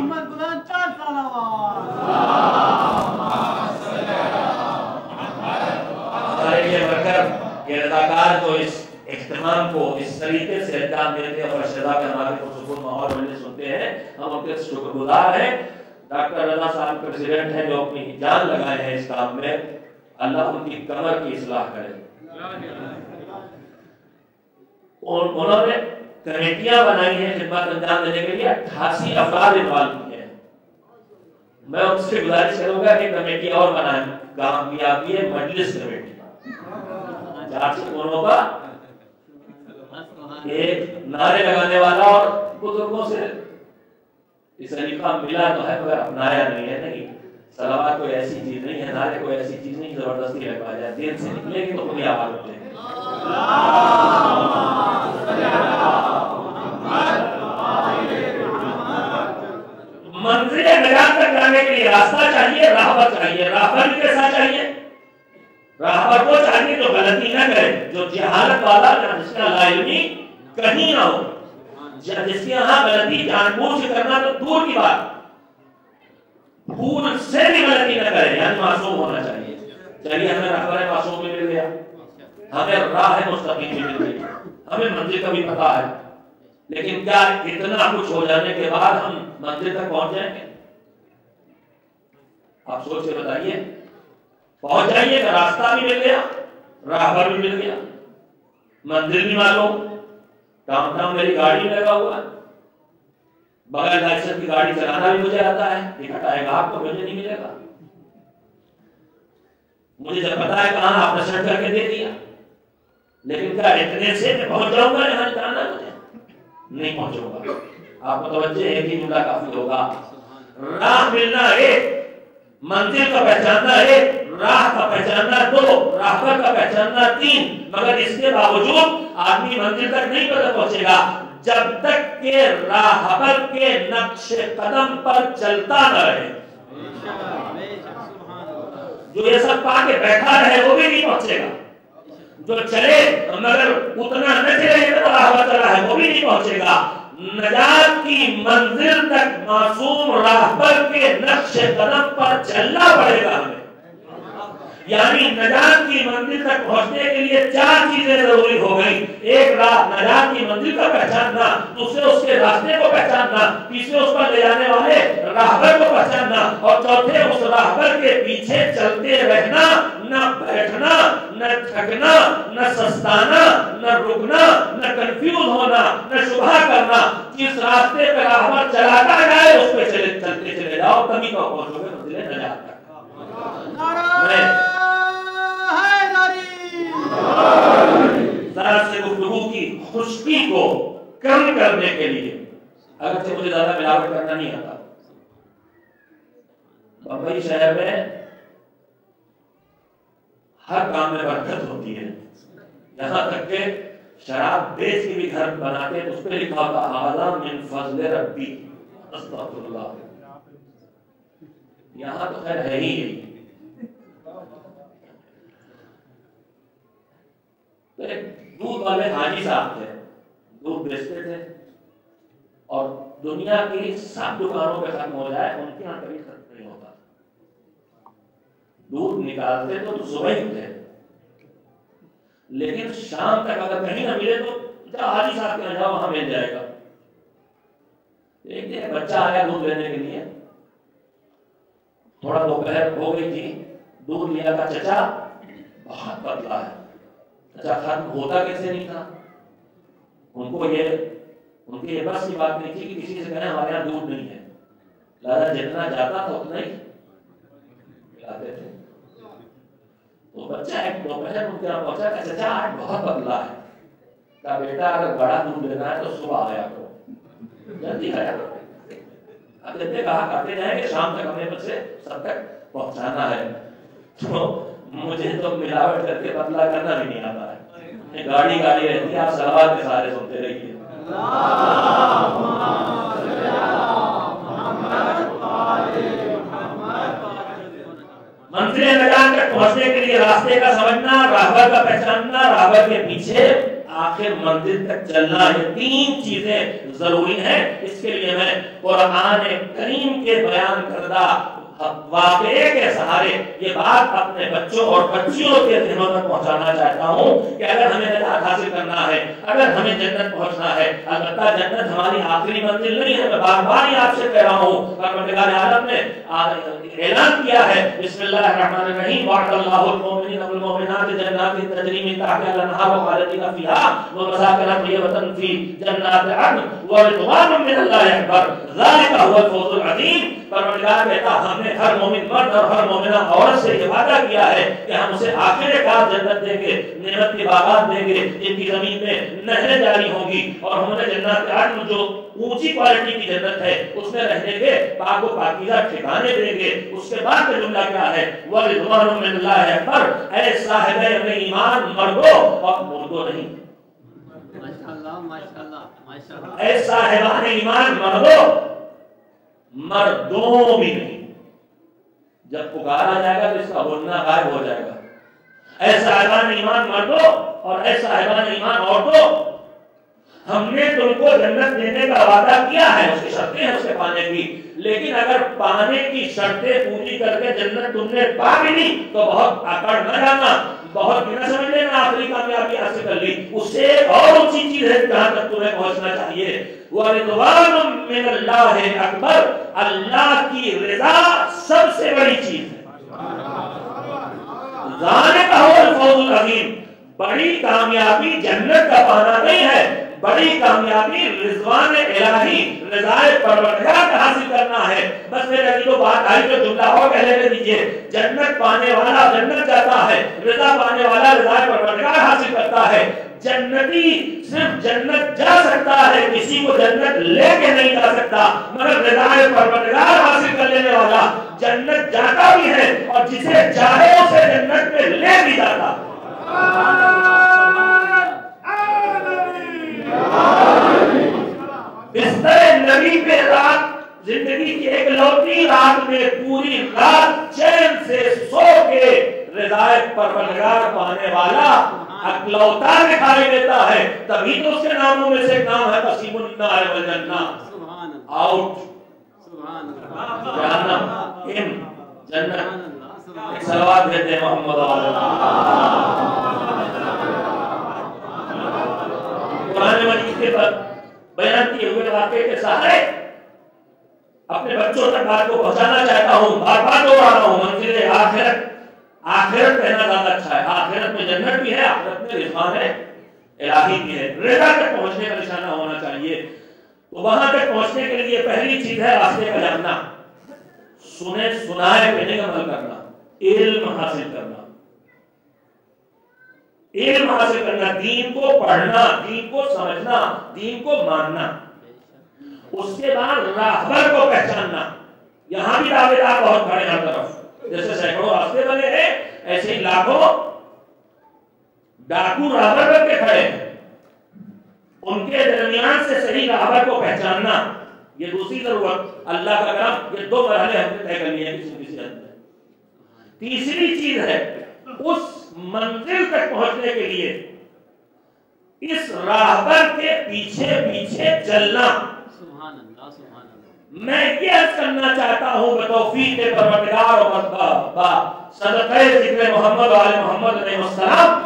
ہمارے یہ ورکر، یہ رضاکار جو اس اہتمام کو اس طریقے سے انجام دیتے ہیں اور شہدا کے ہمارے پرسکون ماحول میں سنتے ہیں، ہم ان کے شکر گزار ہیں. ڈاکٹر رضا صاحب پریزیڈنٹ ہیں جو اپنی جان لگائے ہیں اس کام میں. اللہ ان کی کمر کی اصلاح کرے. اور انہوں نے کمیٹیاں بنائی ہیں خدمات انجام دینے کے لیے، اٹھاسی افراد انوالو کیے ہیں. میں ان سے گزارش کروں گا کہ کمیٹی اور بنائیں. کامیابی مجلس کمیٹی چار سکونوں کا ایک نعرے لگانے والا، اور بزرگوں سے اس طریقہ ملا تو ہے مگر اپنایا نہیں ہے. نہیں، صلوات کوئی ایسی چیز نہیں ہے، نعرے کوئی ایسی چیز نہیں زبردستی لگوایا جائے. دل سے نکلے گی تو خود ہی آواز اٹھے گی. منزل نجات تک جانے کے لیے راستہ چاہیے، راہبر چاہیے. راہبر کیسا چاہیے؟ راہبر کو چاہیے جو غلطی نہ کرے، جو جہالت والا، جس کا لا علمی کہیں نہ ہو. جس کے یہاں غلطی جان بوجھ کے کرنا تو دور کی بات، بھول سے بھی غلطی نہ کرے، یعنی معصوم ہونا چاہیے. چلیے ہمیں راہبر معصوم بھی مل گیا، ہمیں راہ مستقیم بھی مل گئی، ہمیں منزل کا بھی پتا ہے، لیکن کیا اتنا کچھ ہو جانے کے بعد ہم منزل تک پہنچ جائیں گے؟ آپ سوچ کے بتائیے. پہنچ جائیے گا، راستہ بھی مل گیا، راہبر بھی مل گیا، منزل بھی معلوم، ٹام ٹام میری گاڑی میں لگا ہوا ہے، بغیر لائسنس کی گاڑی چلانا بھی مجھے آتا ہے، ٹکٹ آئے گا آپ کو، مجھے نہیں ملے گا. مجھے جب پتا ہے کہاں آپ نے سرچ کر کے دے دیا، لیکن کیا اتنے سے میں پہنچ جاؤں گا یہاں جانا مجھے؟ نہیں پہنچوں گا. آپ کو توجہ ہے کہ جملہ کافی ہوگا. راہ ملنا ایک، منزل کا پہچاننا ایک، راہ کا پہچاننا دو، راہبر کا پہچاننا تین. مگر اس کے باوجود آدمی منزل تک نہیں پہنچے گا جب تک کہ راہبر کے نقش قدم پر چلتا نہ رہے. جو یہ سب پا کے بیٹھا رہے وہ بھی نہیں پہنچے گا، جو چلے مگر اتنا نہ چلے جتنا راہبر چلا ہے وہ بھی نہیں پہنچے گا. نجات کی منزل تک معصوم راہبر کے نقش قدم پر چلنا پڑے گا ہمیں. یعنی نجات کی منزل تک پہنچنے کے لیے چار چیزیں ضروری ہو گئی. ایک راہ نجات کی منزل کا پہچاننا، دوسرے اس کے راستے کو پہچاننا، تیسرے اس پر لے جانے والے راہبر کو پہچاننا، اور چوتھے اس راہبر کے پیچھے چلتے رہنا، نہ بیٹھنا، نہ تھکنا، نہ سستانا، نہ رکنا، نہ کنفیوز ہونا، نہ شبہ کرنا. جس راستے پہ راہبر چلاتا جائے اس پہ چلے چلتے چلے جاؤ، تبھی تو پہنچو گے منزل نجات تک. ذرا سے گفتگو کی خشکی کو کم کرنے کے لیے، اگرچہ مجھے زیادہ ملاوٹ کرنا نہیں آتا، بمبئی شہر میں ہر کام میں برکت ہوتی ہے. یہاں تک کہ شراب بیچ کے بھی گھر بناتے ہیں، اس پہ لکھا ہوتا ھذا من فضل ربی، استغفر اللہ. یہاں تو خیر ہے ہی یہی. تو ایک دودھ والے حاجی صاحب تھے، دودھ بیچتے تھے، اور دنیا کی سب دکانوں پہ ختم ہو جائے ان کے یہاں کبھی ختم نہیں ہوتا. دودھ نکالتے تو صبح ہی تھے، لیکن شام تک اگر کہیں نہ ملے تو جا حاجی صاحب کے یہاں جاؤ، وہاں مل جائے گا. ایک دن بچہ آیا دودھ لینے کے لیے، تھوڑا دوپہر ہو گئی تھی، دودھ لیا تھا. چچا بہت بدلا ہے. چچا ختم ہوتا کیسے نہیں تھا؟ ان کو یہ ان کی یہ بس کی بات نہیں تھی کہ کسی سے کہیں ہمارے یہاں دودھ نہیں ہے، لہذا جتنا جاتا تھا اتنا ہی پلاتے تھے. تو بچہ ایک دوپہر ان کے یہاں پہنچا کہ چچا آج بہت بدلا ہے. کہا بیٹا اگر بڑا دودھ لینا ہے تو صبح آیا کرو، جلدی آیا کرو. اب جتنے کہا کرتے جائیں کہ شام تک ہمیں بچے سب تک پہنچانا ہے. تو مجھے تو ملاوٹ کر کے بدلا کرنا بھی نہیں آتا ہے. گاڑی گاڑی رہتی ہے، آپ صلوات کے سارے سنتے رہیے. منزل نجات تک پہنچنے کے لیے راستے کا سمجھنا، راہبر کا پہچاننا، راہبر کے پیچھے آخر منزل تک چلنا، یہ تین چیزیں ضروری ہیں. اس کے لیے میں قرآن کریم کے بیان کردہ واقعے کے سہارے یہ بات اپنے بچوں اور بچیوں کے ذہنوں تک پہنچانا چاہتا ہوں کہ اگر ہمیں نجات حاصل کرنا ہے، اگر ہمیں جنت پہنچنا ہے، البتہ جنت ہماری آخری منزل نہیں ہے. میں بار بار ہی آپ سے کہہ رہا ہوں، پروردگار عالم نے اعلان کیا ہے بسم اللہ الرحمن الرحیم وعد اللہ المؤمنین والمؤمنات جنات تجری من تحتها الانہار خالدین فیہا ومساکن طیبۃ فی جنات عدن ورضوان من اللہ اکبر ذلک هو الفوز العظیم. پروردگار کہتا ہم نے ہر مومن مرد اور ہر مومنہ عورت سے یہ وعدہ کیا ہے کہ ہم اسے آخر کار جنت دیں گے، نعمت کے باغات دیں گے جن کی زمین میں نہریں جاری ہوں گی، اور ہم نے جنات عدن جو اونچی کوالٹی کی جنت ہے اس میں رہنے کے پاک و پاکیزہ ٹھکانے دیں گے. اس کے بعد کا جملہ کیا ہے؟ وَرِضْوَانٌ مِّنَ اللَّهِ أَکبر. اے صاحب ایمان مردوں اور مردوں نہیں، ماشاءاللہ ماشاءاللہ ماشاءاللہ، اے صاحبان ایمان مردوں مردوں بھی نہیں. جب پکارا جائے گا تو اس کا بولنا غائب ہو جائے گا. اے صاحبان ایمان مردوں اور اے صاحبان ایمان عورتوں، ہم نے تم کو جنت دینے کا وعدہ کیا ہے، اس کی شرطیں ہیں اس کے پانے کی، لیکن اگر پانے کی شرطیں پوری کر کے جنت تم نے پا بھی لی تو بہت آکڑ نہ جانا، بہت نہ سمجھ لینا آخری کامیابی حاصل کر لی، اس سے اور اونچی چیز ہے جہاں تک تمہیں پہنچنا چاہیے۔ وَرِضْوَانٌ مِّنَ اللَّهِ اکبر، اللہ کی رضا سب سے بڑی چیز ہے۔ ذَلِكَ هُوَ الْفَوْزُ الْعَظِيمُ، بڑی کامیابی جنت کا پانا نہیں ہے، بڑی کامیابی رضوان الہی، رضائے پروردگار کا حاصل کرنا ہے۔ بس میرے ابھی تو بات آئی تو جملہ اور پہلے لے لیجئے، جنت پانے والا جنت جاتا ہے، رضا پانے والا رضائے پروردگار حاصل کرتا ہے۔ جنتی صرف جنت جا سکتا ہے، کسی کو جنت لے کے نہیں جا سکتا، مگر رضائے پروردگار حاصل کر لینے والا جنت جاتا بھی ہے اور جسے چاہے اسے جنت میں لے بھی جاتا ہے۔ بستر نبی پہ رات، زندگی کی ایک لوٹی رات میں پوری رات چین سے سو کے رضائے پروردگار پانے والا اکلوتا دکھائی دیتا ہے، تبھی تو اس کے ناموں میں سے ایک نام ہے قسیم النار والجنہ، آؤٹ جہنم، ان جنت۔ ایک صلوات دیتے ہیں محمد علیہ قرآن مجید کے پر بیان کیے ہوئے واقعے کے سہارے اپنے بچوں تک بات کو پہنچانا چاہتا ہوں، بار بار دو رہا ہوں، منزل آخرت، آخرت کہنا زیادہ اچھا ہے، آخرت میں جنت بھی ہے، آخرت میں رضوان ہے الہی بھی ہے، رضا تک پہنچنے کا نشانہ ہونا چاہیے۔ تو وہاں تک پہنچنے کے لیے پہلی چیز ہے راستے کا جاننا، سنے سنائے پہ نہیں عمل کرنا، علم حاصل کرنا، علم حاصل کرنا، دین کو پڑھنا، دین کو سمجھنا، دین کو ماننا، اس کے بعد راہبر کو پہچاننا۔ یہاں بھی دعوے دار بہت کھڑے ہر طرف، جیسے سینکڑوں راستے بنے ہیں ایسے ہی لاکھوں ڈاکو راہبر بن کے کھڑے ہیں، ان کے درمیان سے صحیح راہبر کو پہچاننا، یہ دوسری ضرورت، اللہ کا کرم، یہ دو مرحلے ہم نے طے کر لیے ہیں کسی کسی حد میں۔ تیسری چیز ہے اس منزل تک پہنچنے کے لیے اس راہبر کے پیچھے پیچھے چلنا۔ سبحان اللہ سبحان اللہ۔ میں یہ عرض کرنا چاہتا ہوں بتوفیق پروردگار اور با صدقہ ذکر محمد و آل محمد علیہ السلام،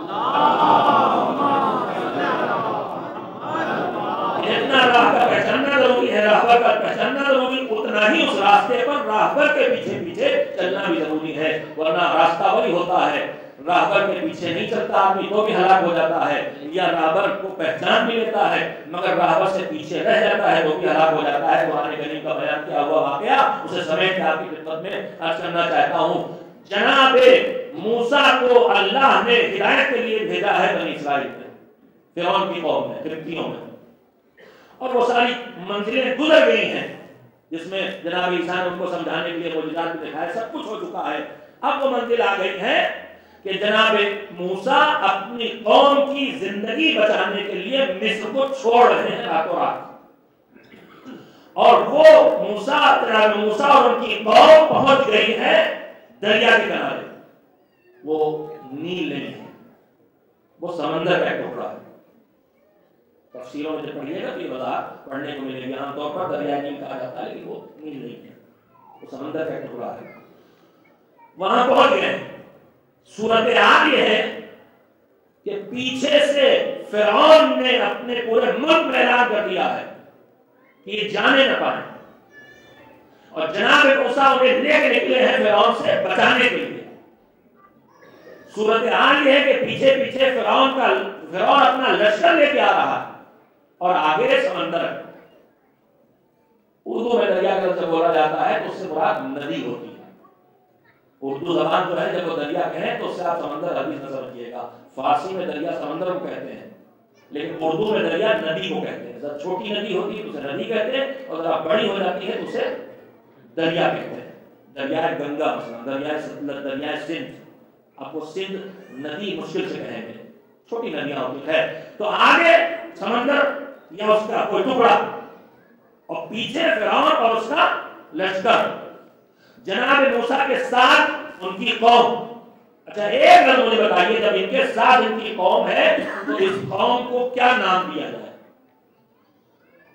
جتنا راہبر پہچاننا ضروری ہے، راہبر کا پہچاننا ضروری، اتنا ہی اس راستے پر راہبر کے پیچھے پیچھے چلنا بھی ضروری ہے، ورنہ راستہ وہی ہوتا ہے، راہبر کے پیچھے نہیں چلتا آدمی تو بھی ہلاک ہو جاتا ہے، یا راہبر کو پہچان بھی لیتا ہے مگر راہبر سے پیچھے رہ جاتا ہے تو بھی ہلاک ہو جاتا ہے۔ قرآن کریم کا بیان کیا ہوا واقعہ اسے سمیٹ کے آپ کی خدمت میں عرض کرنا چاہتا ہوں۔ جناب موسیٰ کو اللہ نے ہدایت کے لیے بھیجا ہے بنی اسرائیل میں، فرعون کی قوم میں، قبطیوں میں، اور وہ ساری منزلیں گزر گئی ہیں جس میں جناب عیسیٰ نے ان کو سمجھانے کے لیے معجزات بھی دکھائے، سب کچھ ہو چکا ہے۔ اب وہ منزل آ گئی ہے کہ جناب موسیٰ اپنی قوم کی زندگی بچانے کے لیے مصر کو چھوڑ رہے ہیں راتوں رات، اور وہ موسیٰ جناب موسیٰ اور ان کی قوم پہنچ گئی ہے دریا کے کنارے، وہ نیل نہیں ہے، وہ سمندر کا ٹکڑا ہے۔ تفسیروں میں جب پڑھیے گا تو یہ وضاحت پڑھنے کو ملے گی، عام طور پر دریا نیل کہا جاتا ہے لیکن وہ نیل نہیں ہے، وہ سمندر کا ٹکڑا ہے۔ وہاں پہنچ گئے، صورتحال یہ ہے کہ پیچھے سے فرعون نے اپنے پورے ملک میں اعلان کر دیا ہے کہ یہ جانے نہ پائیں، اور جناب موسیٰ انہیں لے کے نکلے ہیں فرعون سے بچانے کے لیے۔ صورتحال یہ ہے کہ پیچھے پیچھے فرعون کا فرعون اپنا لشکر لے کے آ رہا ہے اور آگے سمندر ہے۔ اردو میں دریا کا لفظ بولا جاتا ہے تو اس سے مراد ندی ہوتی ہے۔ اردو زبان جو ہے جب وہ دریا کہیں تو اس سے آپ سمندر حدیث نہ سمجھیے گا، فارسی میں دریا سمندر کو کہتے ہیں لیکن اردو میں دریا ندی کو کہتے ہیں۔ ذرا چھوٹی ندی ہوتی ہے تو اسے ندی کہتے ہیں، اور ذرا بڑی ہو جاتی ہے تو اسے دریا کہتے ہیں۔ دریائے گنگا مثلا، دریائے ستلج، دریائے سندھ، آپ کو سندھ ندی مشکل سے کہیں گے، چھوٹی ندیاں ہوتی ہے۔ تو آگے سمندر یا اس کا کوئی ٹکڑا اور پیچھے فرعون اور اس کا لشکر، جناب موسیٰ کے ساتھ ان کی قوم۔ اچھا ایک گل مجھے بتائیے، جب ان کے ساتھ ان کی قوم ہے تو اس قوم کو کیا نام دیا جائے؟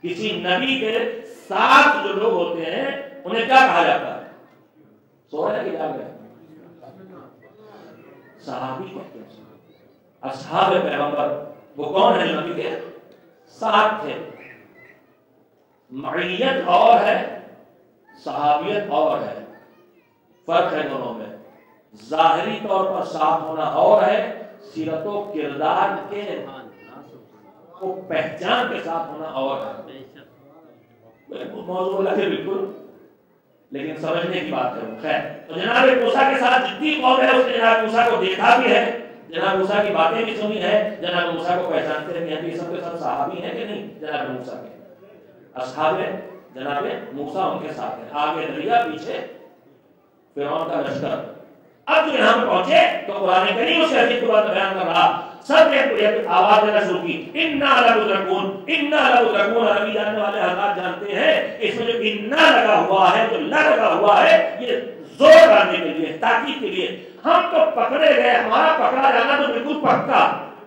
کسی نبی کے ساتھ جو لوگ ہوتے ہیں انہیں کیا کہا جاتا ہے؟ سو رہے کہ جاگ رہے؟ صحابی کہتے ہیں. اصحاب پیغمبر وہ کون ہے؟ نبی کے ساتھ تھے. معیت اور ہے، صحابیت اور ہے، فرق ہے دونوں میں. ظاہری طور پر ساتھ ہونا اور ہے، سیرت و کردار کے کو پہچان کے ساتھ ہونا اور ہے. موضوع الگ ہے بالکل، لیکن سمجھنے کی بات ہے. خیر، تو جناب موسیٰ کے ساتھ جتنی قوم ہے اس نے جناب موسیٰ کو دیکھا بھی ہے، جناب موسیٰ کی باتیں بھی سنی ہے، جناب موسیٰ کو پہچانتے ہیں کہ یہ سب کے سب صحابی ہیں کہ نہیں. جناب موسیٰ کے اصحاب جناب موسیٰ ان کے ساتھ ہیں. آگے دریا، پیچھے فرعون کا لشکر. اب جو یہاں پہ پہنچے تو قرآن کریم اس حدیث کو بات بیان کر رہا. سب نے آواز دینا شروع کی، انا لمدرکون، انا لمدرکون. عربی جاننے والے حضرات جانتے ہیں اس میں جو انا لگا ہوا ہے، جو لا لگا ہوا ہے، یہ زور ڈالنے کے لیے، تاکید کے لیے. ہم تو پکڑے گئے، ہمارا پکڑا جانا تو بالکل پکا.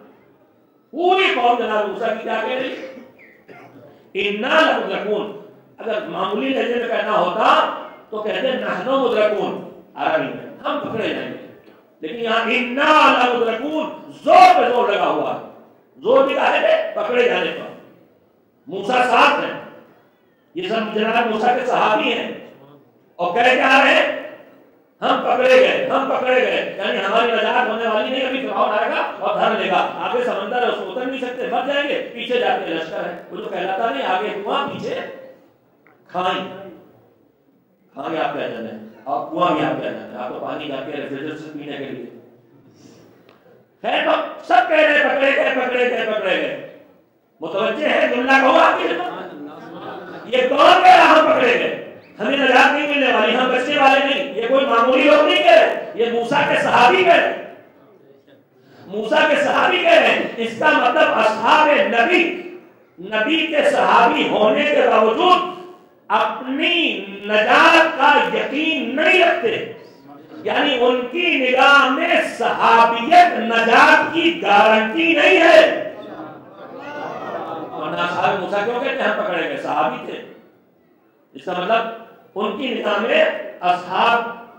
پوری قوم جناب موسیٰ کی کیا کہہ رہی؟ انا لمدرکون. اگر معمولی لہجے میں کہنا ہوتا تو کہتے نحن مدرکون عربی میں، ہم پکڑے جائیں گے. لیکن یہاں انا لمدرکون زور پہ زور لگا ہوا ہے. زور بھی کہا ہے پکڑے جانے پر. موسیٰ ساتھ ہیں، یہ سب جناب موسیٰ کے صحابی ہیں، اور کہہ کیا رہے ہیں؟ ہم پکڑے گئے، ہم پکڑے گئے. یعنی ہماری نجات ہونے والی نہیں. ابھی فرعون آئے گا اور دھر لے گا. آگے سمندر ہے، اس کو اتر نہیں سکتے، مر جائیں گے. پیچھے جاتے لشکر ہے، وہ جو کہلاتا نہیں آگے کنواں پیچھے کھائیں. کھاں گے آپ کیا جانے ہیں، آپ کنواں بھی آپ کیا جانے ہیں، آپ تو پانی جاتے ہیں ریفریجریٹر سے پینے کے لیے. خیر، تو سب کہہ رہے پکڑے گئے، پکڑے گئے، پکڑے گئے. متوجہ ہے جملہ کو آپ کی؟ یہ کون کہہ رہا ہم پکڑے گئے؟ ہمیں نجات نہیں ملنے والی، ہم بچنے والے نہیں. یہ کوئی معمولی لوگ نہیں کہہ رہے، یہ موسیٰ کے صحابی کہہ رہے ہیں. موسیٰ کے صحابی کہہ رہے ہیں. اس کا مطلب اصحاب نبی، نبی کے صحابی ہونے کے باوجود اپنی نجات کا یقین نہیں رکھتے. یعنی ان کی نگاہ میں صحابیت نجات کی گارنٹی نہیں ہے. ورنہ صحابی موسیٰ کیوں کہتے ہیں ہم پکڑے گئے؟ صحابی تھے. اس کا مطلب ان کی نگاہ میں اصحاب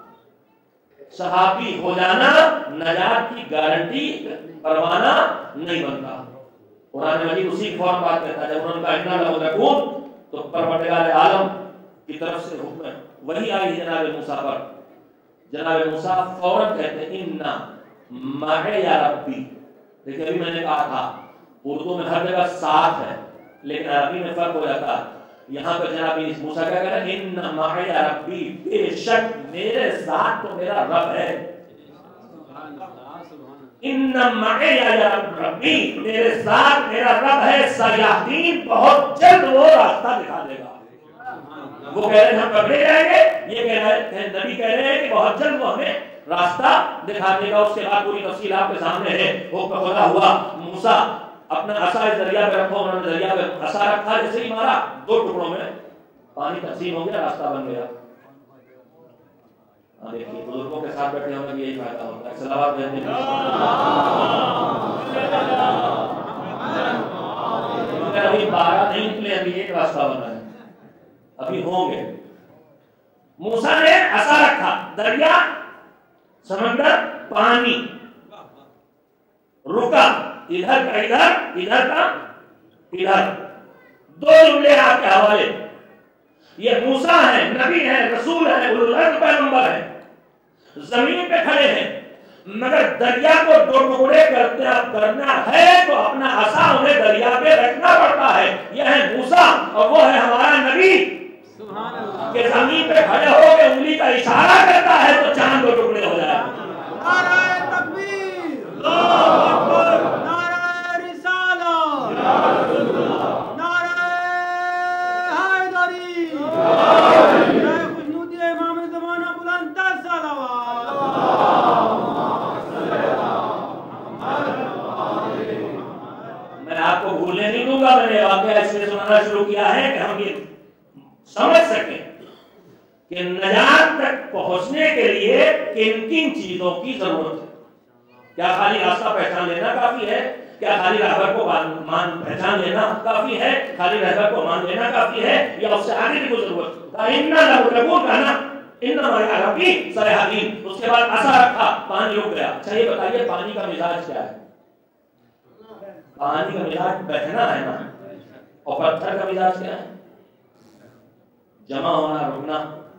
صحابی ہو جانا نجات کی گارنٹی پروانہ نہیں بنتا. قرآن مجید اسی کی فوراً بات کرتا ہے. جب انہوں نے کہا انا لمدرکون تو پروردگار عالم کی طرف سے حکم وہی آئی جناب موسیٰ پر. جناب موسیٰ فوراً کہتے ہیں انا معی یا ربی. دیکھیں ابھی میں نے کہا تھا اردو میں ہر جگہ ساتھ ہے، لیکن عربی میں فرق ہو جاتا ہے. یہاں پر جناب موسیٰ کیا کہہ رہے ہیں؟ انا معی یا ربی، بے شک میرے ساتھ تو میرا رب ہے. انا معی یا ربی، میرے ساتھ میرا رب ہے. سیہدین، بہت جلد وہ راستہ دکھا دے گا. وہ کہہ رہے ہیں ہم پکڑے جائیں گے، یہ کہہ رہے ہیں نبی کہہ رہے ہیں کہ بہت جلد وہ ہمیں راستہ دکھا دے گا. اس کے بعد پوری تفصیل آپ کے سامنے ہے. وہ خدا ہوا موسیٰ اپنا عصا اس دریا پہ رکھو. انہوں نے دریا پہ عصا رکھا، جیسے ہی مارا دو ٹکڑوں میں پانی تقسیم ہو گیا، راستہ بن گیا. دیکھیے بزرگوں کے ساتھ بیٹھے ہونے کی یہی فائدہ ہوتا ہے. صلوات بھیجنے کی مگر ابھی بارہ نہیں نکلے، ابھی ایک راستہ بنا ہے، ابھی ہوں گے. موسیٰ نے عصا رکھا، دریا، سمندر، پانی رکا. ادھر کا ادھر، ادھر کا ادھر. دو جملے آپ کے حوالے. یہ موسیٰ ہیں، نبی ہیں، رسول ہیں، اولو العزم پیغمبر ہیں، زمین پہ کھڑے ہیں، مگر دریا کو دو ٹکڑے کرنا ہے تو اپنا عصا انہیں دریا پہ رکھنا پڑتا ہے. یہ ہے موسیٰ اور وہ ہے ہمارا نبی کہ زمین پہ کھڑے ہو کے انگلی کا اشارہ کرتا ہے تو چاند دو ٹکڑے ہو جائے. نعرہ تکبیر، اللہ اکبر، نعرہ رسالہ، نعرہ حیدری، نعرہ خشنودی امام زمانہ بلند تر صلوات. میں آپ کو بھولنے نہیں دوں گا. میں نے واقعہ اس لیے سنانا شروع کیا ہے کہ ہم یہ سمجھ سکیں کہ نجات تک پہنچنے کے لیے کن کن چیزوں کی ضرورت ہے. کیا خالی راستہ پہچان لینا کافی ہے؟ کیا خالی رہبر کو مان پہچان لینا کافی ہے؟ خالی رہبر کو مان لینا کافی ہے یا اس سے آگے کی کوئی ضرورت؟ انّا لَمُغْرَقُونَ کہنا انّا مَعَ رَبِّي سَيَهْدِينِ، اس کے بعد عصا رکھا، پانی رک گیا۔ اچھا یہ بتائیے پانی کا مزاج کیا ہے؟ پانی کا مزاج بہنا ہے نا، اور پتھر کا مزاج کیا ہے؟ جمع ہونا، رکنا۔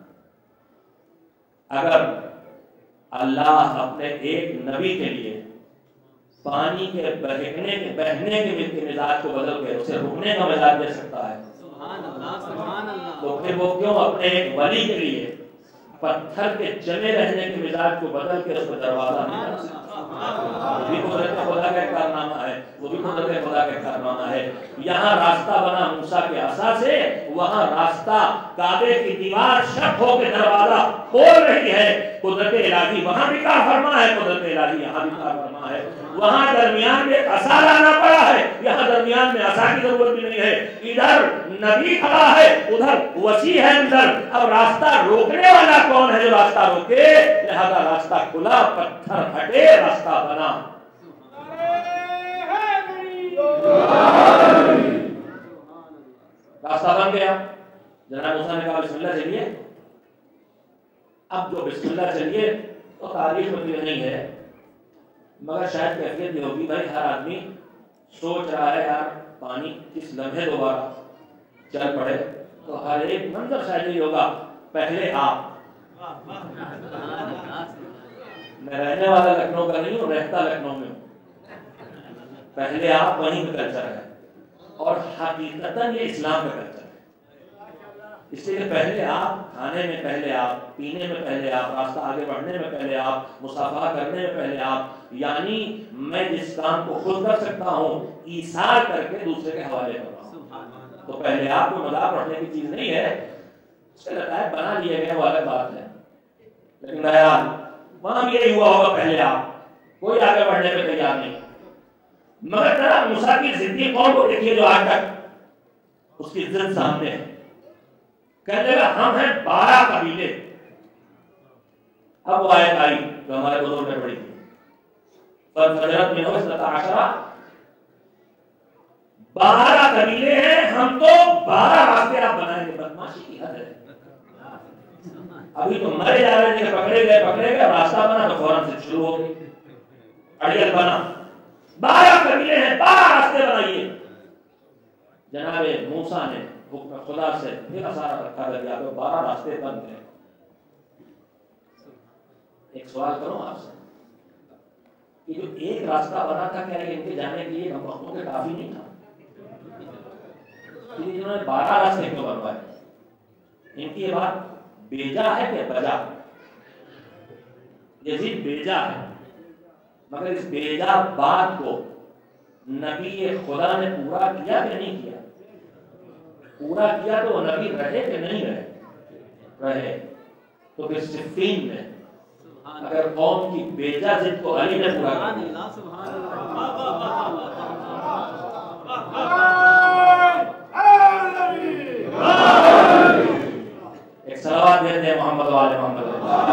اگر اللہ اپنے ایک نبی کے لیے پانی کے بہنے کے بہنے کے مزاج کو بدل کے اسے رکنے کا مزاج دے سکتا ہے، سبحان اللہ سبحان اللہ، تو پھر وہ کیوں اپنے ایک ولی کے لیے پتھر کے جمے رہنے کے مزاج کو بدل کے اس کو دروازہ نہیں بنا سکتا؟ وہ بھی قدرت خدا کا کارنامہ ہے، وہ بھی قدرت خدا کا کارنامہ ہے۔ یہاں راستہ بنا موسیٰ کے عصا سے، وہاں راستہ کعبے کی دیوار شق ہو کے دروازہ کھول رہی ہے۔ قدرت الہی وہاں بھی کار فرما ہے، قدرت الہی یہاں بھی کار فرما ہے۔ وہاں درمیان میں عصا لانا پڑا ہے، یہاں درمیان میں عصا کی ضرورت بھی نہیں ہے۔ ادھر نبی کھڑا ہے، ادھر وسیع ہے اندر۔ اب راستہ روکنے والا کون ہے جو راستہ روکے؟ لہذا راستہ کھلا، پتھر ہٹے، راستہ بنا۔ راستہ بن گیا۔ جناب موسیٰ نے کہا بسم اللہ چلیے۔ اب جو بسم اللہ چلیے تو تاریخ میں بھی نہیں ہے، مگر شاید کیفیت یہ ہوگی بھائی ہر آدمی سوچ رہا ہے یار پانی کس لمحے دوبارہ چل پڑے، تو ہر ایک منظر شاید یہ ہوگا پہلے آپ۔ میں رہنے والا لکھنؤ کا نہیں ہوں، رہتا لکھنؤ میں ہوں۔ پہلے آپ وہیں کا کلچر ہے، اور حقیقتاً یہ اسلام کا کلچر ہے۔ اس لیے پہلے آپ کھانے میں، پہلے آپ پینے میں، پہلے آپ راستہ آگے بڑھنے میں، پہلے آپ مصافحہ کرنے میں، پہلے آپ، یعنی میں جس کام کو خود کر سکتا ہوں ایثار کر کے دوسرے کے حوالے کر رہا ہوں۔ تو پہلے آپ کو مذاق رکھنے کی چیز نہیں ہے، اس کے لطائف بنا لیے گئے وہ الگ بات ہے، لیکن بہرحال وہاں بھی یہی ہوا ہوگا، پہلے آپ، کوئی آگے بڑھنے پہ تیار نہیں۔ مگر ذرا موسیٰ کی ضدی قوم کو دیکھیے جو آج تک اس کی ضد سامنے ہے۔ کہنے لگا ہم ہیں بارہ قبیلے۔ اب وہ آیت آئی جو ہمارے بزرگ نے پڑھی تھی، فَانْفَجَرَتْ مِنْهُ اثْنَتَا عَشَرَةَ، بارہ قبیلے ہیں، ہم تو بارہ راستے آپ بنائیں گے۔ بدماشی کی حد ہے، ابھی تو مرے جا رہے تھے، پکڑے گئے پکڑے گئے راستہ بنا تو فوراً سے شروع ہو گئی، اڑیل بنا۔ بارہ قبیلے ہیں، بارہ راستے بنائیے۔ جناب موسیٰ نے حکم خدا سے پھر اثار رکھا گیا تو بارہ راستے بن گئے۔ ایک سوال کروں آپ سے، کہ جو ایک راستہ بنا تھا کیا ان کے جانے کے لیے ہم وقتوں کے کافی نہیں تھا؟ انہوں نے بارہ راستے کیوں بنوائے؟ ان کی یہ بات بیجا ہے کہ بجا؟ یزید بیجا ہے، مگر اس بیجا بات کو نبی خدا نے پورا کیا کہ نہیں کیا؟ پورا کیا تو وہ نبی رہے کہ نہیں رہے؟ رہے۔ تو پھر صفین میں اگر قوم کی بیجا ضد کو علی نے پورا کر دیا، ایک صلوات دیتے ہیں محمد و آل محمد۔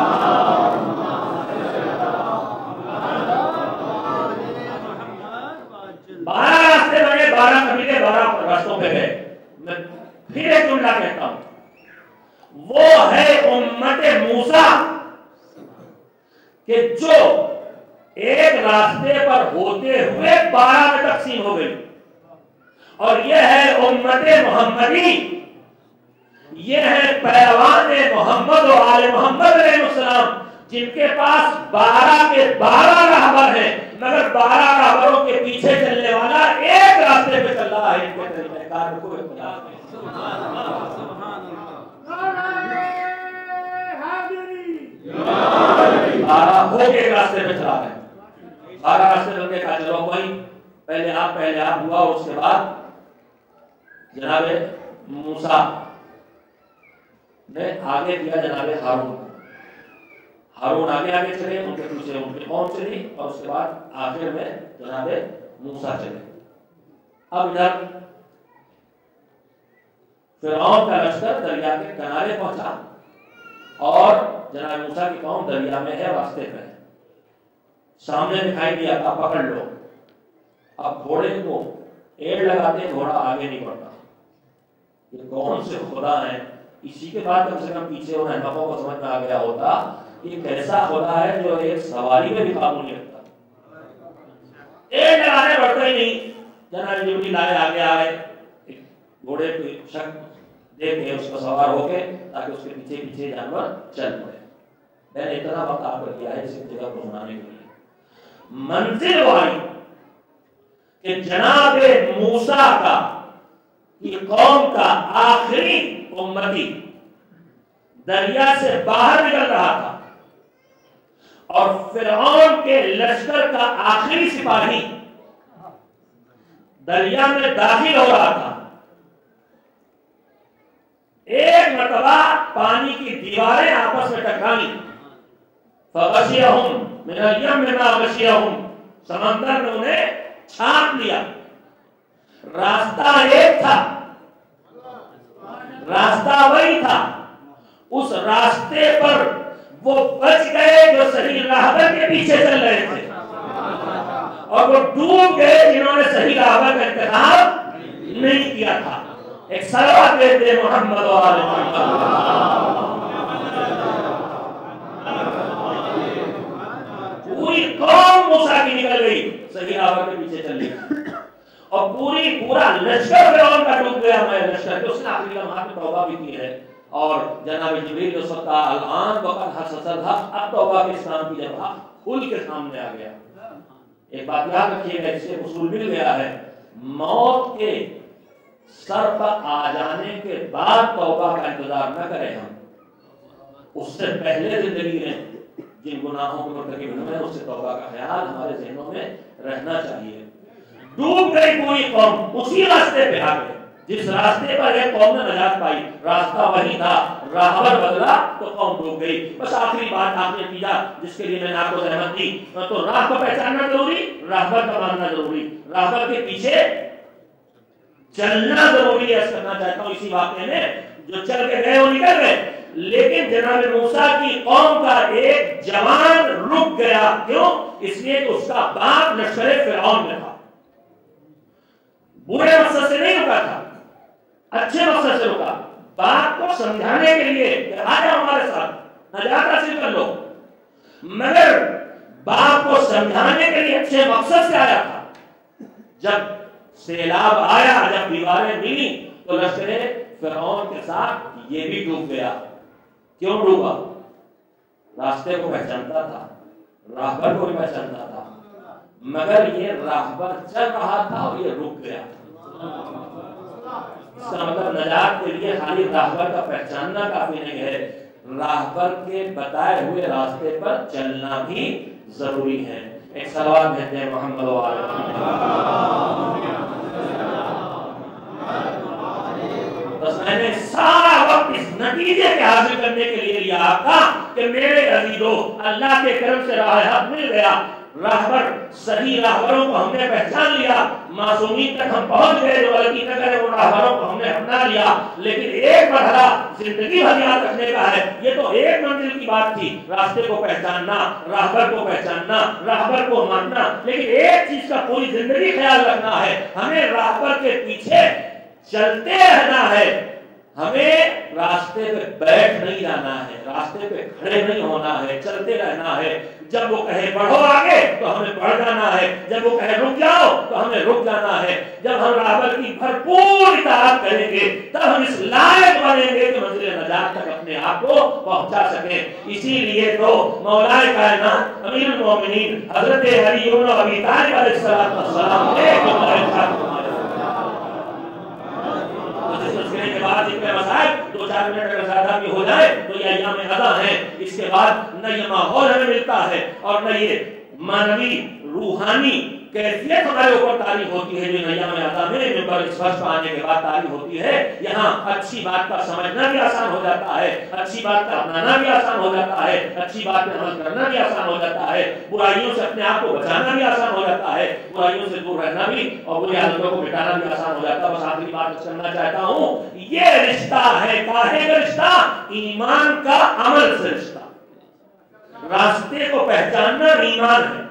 بارہ راستے بنے، بارہ قبیلے بارہ راستوں پہ گئے۔ میں پھر ایک جملہ کہتا ہوں، وہ ہے امت موسیٰ کہ جو ایک راستے پر ہوتے ہوئے بارہ میں تقسیم ہو گئی، اور یہ ہے امت محمدی، یہ ہے پیروان محمد و آل محمد علیہ السلام، جن کے پاس بارہ کے بارہ راہبر ہیں، مگر بارہ راہبروں کے پیچھے چلنے والا ایک راستے پہ چل رہا ہے۔ ان کے طریقہ کار میں کوئی اختلاف نہیں۔ بارہ ہو کے ایک راستے پہ چلا رہے ہیں، بارہ راستے بن کے کہا چلو بھائی پہلے آپ پہلے آپ ہوا، اور اس کے بعد جناب موسیٰ نے آگے کیا جناب ہارون، ہارون آگے آگے چلے، ان کے پیچھے ان کی قوم چلی، اور اس کے بعد آخر میں جناب موسیٰ چلے۔ اب ادھر فرعون کا لشکر دریا کے کنارے پہنچا، اور جناب موسیٰ کی قوم دریا میں ہے، راستے پہ ہے۔ سامنے دکھائی دیا تھا پکڑ لو. اب گھوڑے کو ایڑ لگاتے گھوڑا آگے نہیں بڑھتا. یہ کون سے خدا ہیں؟ اسی کے بعد کم سے کم پیچھے ان احمقوں کو سمجھ میں آ گیا ہوتا یہ کیسا خدا ہے جو ایک سواری میں بھی قابو نہیں رکھتا. ایڑ لگانے بڑھتا ہی نہیں. جناب جبریل آئے آگے آئے گھوڑے کی شکل دیکھ کے اس کو سوار ہو کے تاکہ اس کے پیچھے پیچھے جانور چل پڑے. میں نے اتنا وقت آپ کو کیا ہے اس جگہ کو سنانے کے لیے. منزل والی کہ جناب موسیٰ کا یہ قوم کا آخری امتی دریا سے باہر نکل رہا تھا اور فرعون کے لشکر کا آخری سپاہی دریا میں داخل ہو رہا تھا. ایک مرتبہ پانی کی دیواریں آپس میں ٹکرائی. فغشیہم من الیم ما غشیہم, سمندر نے انہیں چھانپ لیا. راستہ ایک تھا, راستہ وہی تھا. اس راستے پر وہ بچ گئے جو صحیح راہبر کے پیچھے چل رہے تھے, اور وہ ڈوب گئے جنہوں نے صحیح راہبر کا انتخاب نہیں کیا تھا. ایک صلوات دیتے محمد و آل محمد. پوری قوم موسیٰ کی نکل گئی, صحیح راہبر کے پیچھے چل رہی, اور پوری پورا لشکر فرعون کا ڈوب گیا. میں لشکر کے اس نے آخری لمحات میں توبہ بھی کی ہے, اور جناب جبریل اس وقت الان وقت حسسدھا, اب توبہ کے اسلام کی جگہ کھل کے سامنے آ گیا. ایک بات یاد رکھیے گا, اس سے اصول مل گیا ہے, موت کے سر پر آ جانے کے بعد توبہ کا انتظار نہ کریں ہم. اس سے پہلے زندگی میں جن گناہوں کو مرتکب ہوئے ہیں اس سے توبہ کا خیال ہمارے ذہنوں میں رہنا چاہیے. ڈوب گئی پوری قوم, اسی راستے پہ آ گئے جس راستے پر ایک قوم نے نجات پائی. راستہ وہی تھا, راہبر بدلا تو قوم ڈوب گئی. بس آخری بات, آخری نتیجہ جس کے لیے میں نے آپ کو زحمت دی, تو راہ کو پہچاننا ضروری, راہبر کا ماننا ضروری, راہبر کے پیچھے چلنا ضروری ہے. کرنا چاہتا ہوں اسی واقعے میں جو چل کے گئے وہ نکل گئے, لیکن جناب موسیٰ کی قوم کا ایک جوان رک گیا. کیوں؟ اس لیے کہ اس کا باپ لشکر فرعون میں تھا. برے مقصد سے نہیں رکا تھا, اچھے مقصد سے رکا, باپ کو سمجھانے کے لیے کہ آ جاؤ ہمارے ساتھ نجات حاصل کر لو. مگر باپ کو سمجھانے کے لیے اچھے مقصد سے آیا تھا. جب سیلاب آیا, جب دیواریں ملی, تو لشکر فرعون کے ساتھ یہ بھی ڈوب گیا. کیوں ڈوبا؟ راستے کو پہچانتا تھا, راہبر کو بھی پہچانتا تھا, مگر یہ راہبر چل رہا تھا اور یہ رک گیا. اس کا مطلب نجات کے لیے خالی راہبر کا پہچاننا کافی نہیں ہے, راہبر کے بتائے ہوئے راستے پر چلنا بھی ضروری ہے. ایک صلوات بھیجتے ہیں محمد و آل محمد. بس میں نے سارا وقت اس نتیجے کے حاصل کرنے کے لیے لیا آقا کہ میرے عزیزو اللہ کے کرم سے راہ حق مل گیا. راہبر, صحیح راہبروں کو ہم نے پہچان لیا, معصومین تک ہم پہنچ گئے, جو غلطی نہ کرے وہ راہبروں کو ہم نے اپنا لیا. لیکن ایک مرحلہ زندگی بھر یاد رکھنے کا ہے, یہ تو ایک منزل کی بات تھی, راستے کو پہچاننا, راہبر کو پہچاننا, راہبر کو ماننا. لیکن ایک چیز کا پوری زندگی خیال رکھنا ہے, ہمیں راہبر کے پیچھے چلتے رہنا ہے, ہمیں راستے پہ بیٹھ نہیں جانا ہے, راستے پہ کھڑے نہیں ہونا ہے, چلتے رہنا ہے. جب وہ کہے بڑھو آگے تو ہمیں بڑھ جانا ہے, جب وہ کہے رک جاؤ تو ہمیں رک جانا ہے. جب ہم راہبر کی بھرپور اطاعت کریں گے تب ہم اس لائق بنیں گے کہ منزل نجات تک اپنے آپ کو پہنچا سکیں. اسی لیے تو مولا کائنات امیر المومنین حضرت علی بن ابی طالب علیہ السلام نے کے بعد ذکر مسائل دو چار منٹ اگر زیادہ بھی ہو جائے تو یہ ایام ادا ہیں. اس کے بعد نہ یہ ماحول ہمیں ملتا ہے اور نہ یہ مانوی روحانی کیفیت ہمارے اوپر تاریخ ہوتی ہے جو ایام ادا میں ممبر اس فرش پر آنے کے بعد تاریخ ہوتی ہے. یہاں اچھی بات کا سمجھنا بھی آسان ہو جاتا ہے, اچھی بات کا اپنانا بھی آسان ہو جاتا ہے, اچھی بات پہ عمل کرنا بھی آسان ہو جاتا ہے, برائیوں سے اپنے آپ کو بچانا بھی آسان ہو جاتا ہے, برائیوں سے دور رہنا بھی اور بری عادتوں کو مٹانا بھی آسان ہو جاتا ہے. بس آخری بات کرنا چاہتا ہوں, یہ رشتہ ہے کاہے کا رشتہ؟ ایمان کا عمل سے رشتہ. راستے کو پہچاننا ایمان ہے,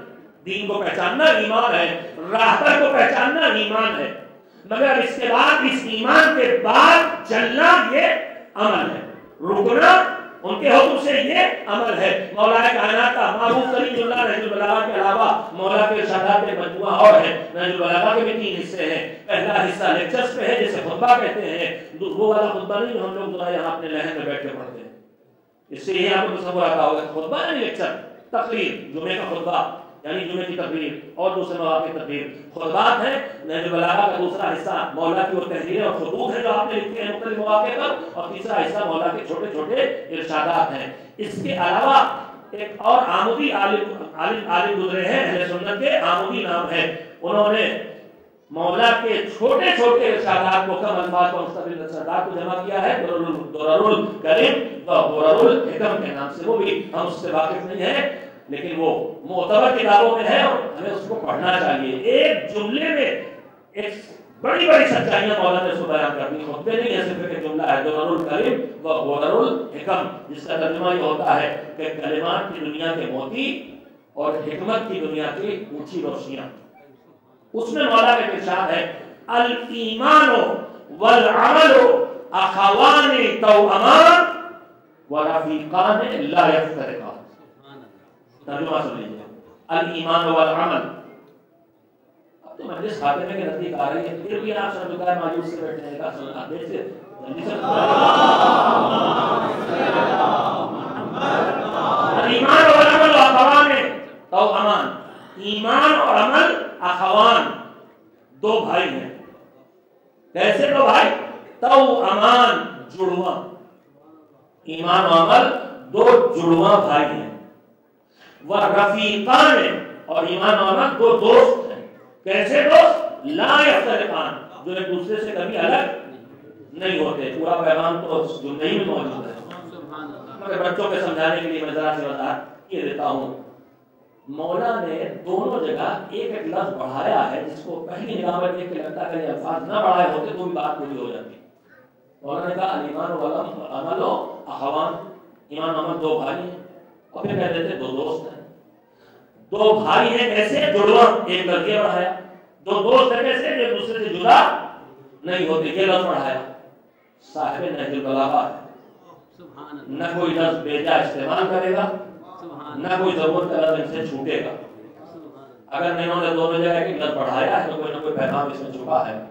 دین کو پہچاننا ایمان ہے، راہبر کو پہچاننا ایمان ہے، مگر اس کے بعد اس ایمان کے بعد چلنا یہ عمل ہے، رکنا ان کے حکم سے یہ عمل ہے۔ مولا کائنات کا معروف ترین جملہ نہج البلاغہ کے علاوہ مولا کے ارشادات مجموعہ اور ہے۔ نہج البلاغہ کے بھی تین حصے ہیں، پہلا حصہ لیکچرز پہ ہے جسے خطبہ کہتے ہیں، وہ والا خطبہ نہیں جو ہم لوگ ذرا یہاں اپنے لہن میں بیٹھ کے پڑھتے ہیں، اس سے یہ آپ کو تصور آتا ہوگا خطبہ یعنی لیکچر، تقریر، جمعے کا خطبہ یعنی جمعے کی تقریر اور دوسرے مواقع کی تقریر خطبات ہیں۔ نہج البلاغہ کا دوسرا حصہ مولا کی وہ تحریریں اور خطوط ہیں جو آپ نے لکھے ہیں مختلف مواقع پر، اور تیسرا حصہ مولا کے چھوٹے چھوٹے ارشادات ہیں۔ اس کے علاوہ ایک اور آمودی عالم عالم عالم گزرے ہیں اہل سنت کے، آمودی نام ہے، انہوں نے مولا کے چھوٹے چھوٹے ارشادات کو کم الفاظ اور مستقل ارشادات کو جمع کیا ہے درر الکریم و غرر الحکم کے نام سے، وہ بھی ہم اس سے واقف نہیں ہیں لیکن وہ معتبر کتابوں میں ہے اور ہمیں اس کو پڑھنا چاہیے۔ ایک جملے میں ایک بڑی بڑی سچائیاں مولا نے اس کو بیان کرنی، خطبے نہیں ہے، صرف ایک جملہ ہے درر الکریم و غرر الحکم، جس کا ترجمہ یہ ہوتا ہے کہ کلمات کی دنیا کے موتی اور حکمت کی دنیا کی اونچی روشنیاں۔ اس میں مولا کا ارشاد ہے الایمان والعمل اخوان توأمان ورفیقان لا یفترقان۔ ترجمہ سن لیجیے، الایمان والعمل۔ اب تو مجلس خاتمے کے نزدیک آ رہی ہے، پھر بھی آپ سر جھکائے مایوس سے بیٹھے ہیں، کہا سننا دیر سے جلدی سے الایمان والعمل اخوان توأمان، ایمان اور عمل اخوان دو بھائی ہیں۔ کیسے دو بھائی؟ توأمان جڑواں، ایمان و عمل دو جڑواں بھائی ہیں، ورفیقان اور ایمان و عمل دو دوست ہیں۔ کیسے دوست؟ لا یفترقان، جو ایک دوسرے سے کبھی الگ نہیں ہوتے۔ پورا پیغام تو جملے ہی میں موجود ہے، مگر بچوں کے سمجھانے کے لیے میں ذرا سی وضاحت یہ دیتا ہوں۔ مولا نے دونوں جگہ ایک ایک لفظ بڑھایا ہے جس کو پہلی نگاہ میں دیکھ کے لگتا ہے کہ الفاظ نہ بڑھائے ہوتے تو بھی بات پوری ہو جاتی۔ مولا نے کہا الایمان والعمل اخوان، ایمان و عمل دو بھائی ہیں، اور پھر کہہ دیتے دو دوست ہیں۔ دو بھائی ہیں کیسے؟ جڑواں، ایک لفظ یہ بڑھایا۔ دو دوست ہیں کیسے؟ جو دوسرے سے جدا نہیں ہوتے، یہ لفظ بڑھایا۔ صاحب نہج البلاغہ نہ کوئی لفظ بیجا استعمال کرے گا، نہ کوئی ضرورت کا لفظ ان سے چھوٹے گا۔ اگر انہوں نے دونوں جگہ ایک لفظ بڑھایا ہے تو کوئی نہ کوئی پیغام اس میں چھپا ہے۔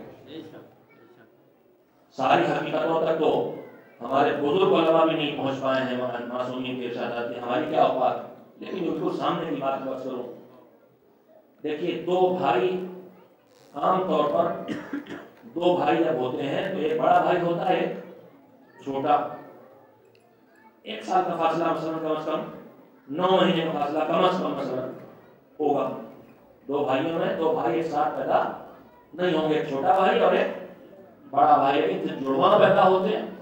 ساری حقیقتوں تک تو ہمارے بزرگ علماء بھی نہیں پہنچ پائے ہیں معصومین کے ارشادات کی، ہماری کیا اوقات، لیکن بالکل سامنے کی بات بات کروں۔ دیکھیے دو بھائی عام طور پر دو بھائی جب ہوتے ہیں تو ایک بڑا بھائی ہوتا ہے ایک چھوٹا، ایک سال کا فاصلہ مثلا کم از کم نو مہینے کا فاصلہ کم از کم مثلا ہوگا۔ دو بھائیوں میں دو بھائی ایک ساتھ پیدا نہیں ہوں گے، ایک چھوٹا بھائی اور ایک بڑا بھائی، لیکن جب جڑواں پیدا ہوتے ہیں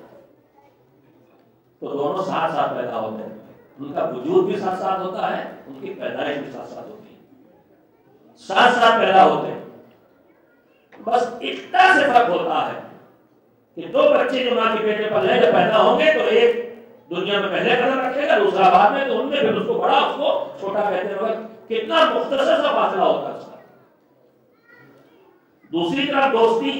تو دونوں ساتھ ساتھ پیدا ہوتے ہیں، ان کا وجود بھی ساتھ ساتھ ہوتا ہے، ان کی پیدائش بھی ساتھ ساتھ ہوتی ہے، ساتھ ساتھ پیدا ہوتے ہیں۔ بس اتنا سے فرق ہوتا ہے کہ دو بچے جو ماں کے پیٹ میں پلے جب پیدا ہوں گے تو ایک دنیا میں پہلے قدم رکھے گا، دوسرا بعد میں، تو ان میں پھر اس کو بڑا اس کو چھوٹا کہتے ہیں، مگر کتنا مختصر سا فاصلہ ہوتا ہے اس کا۔ دوسری طرف دوستی،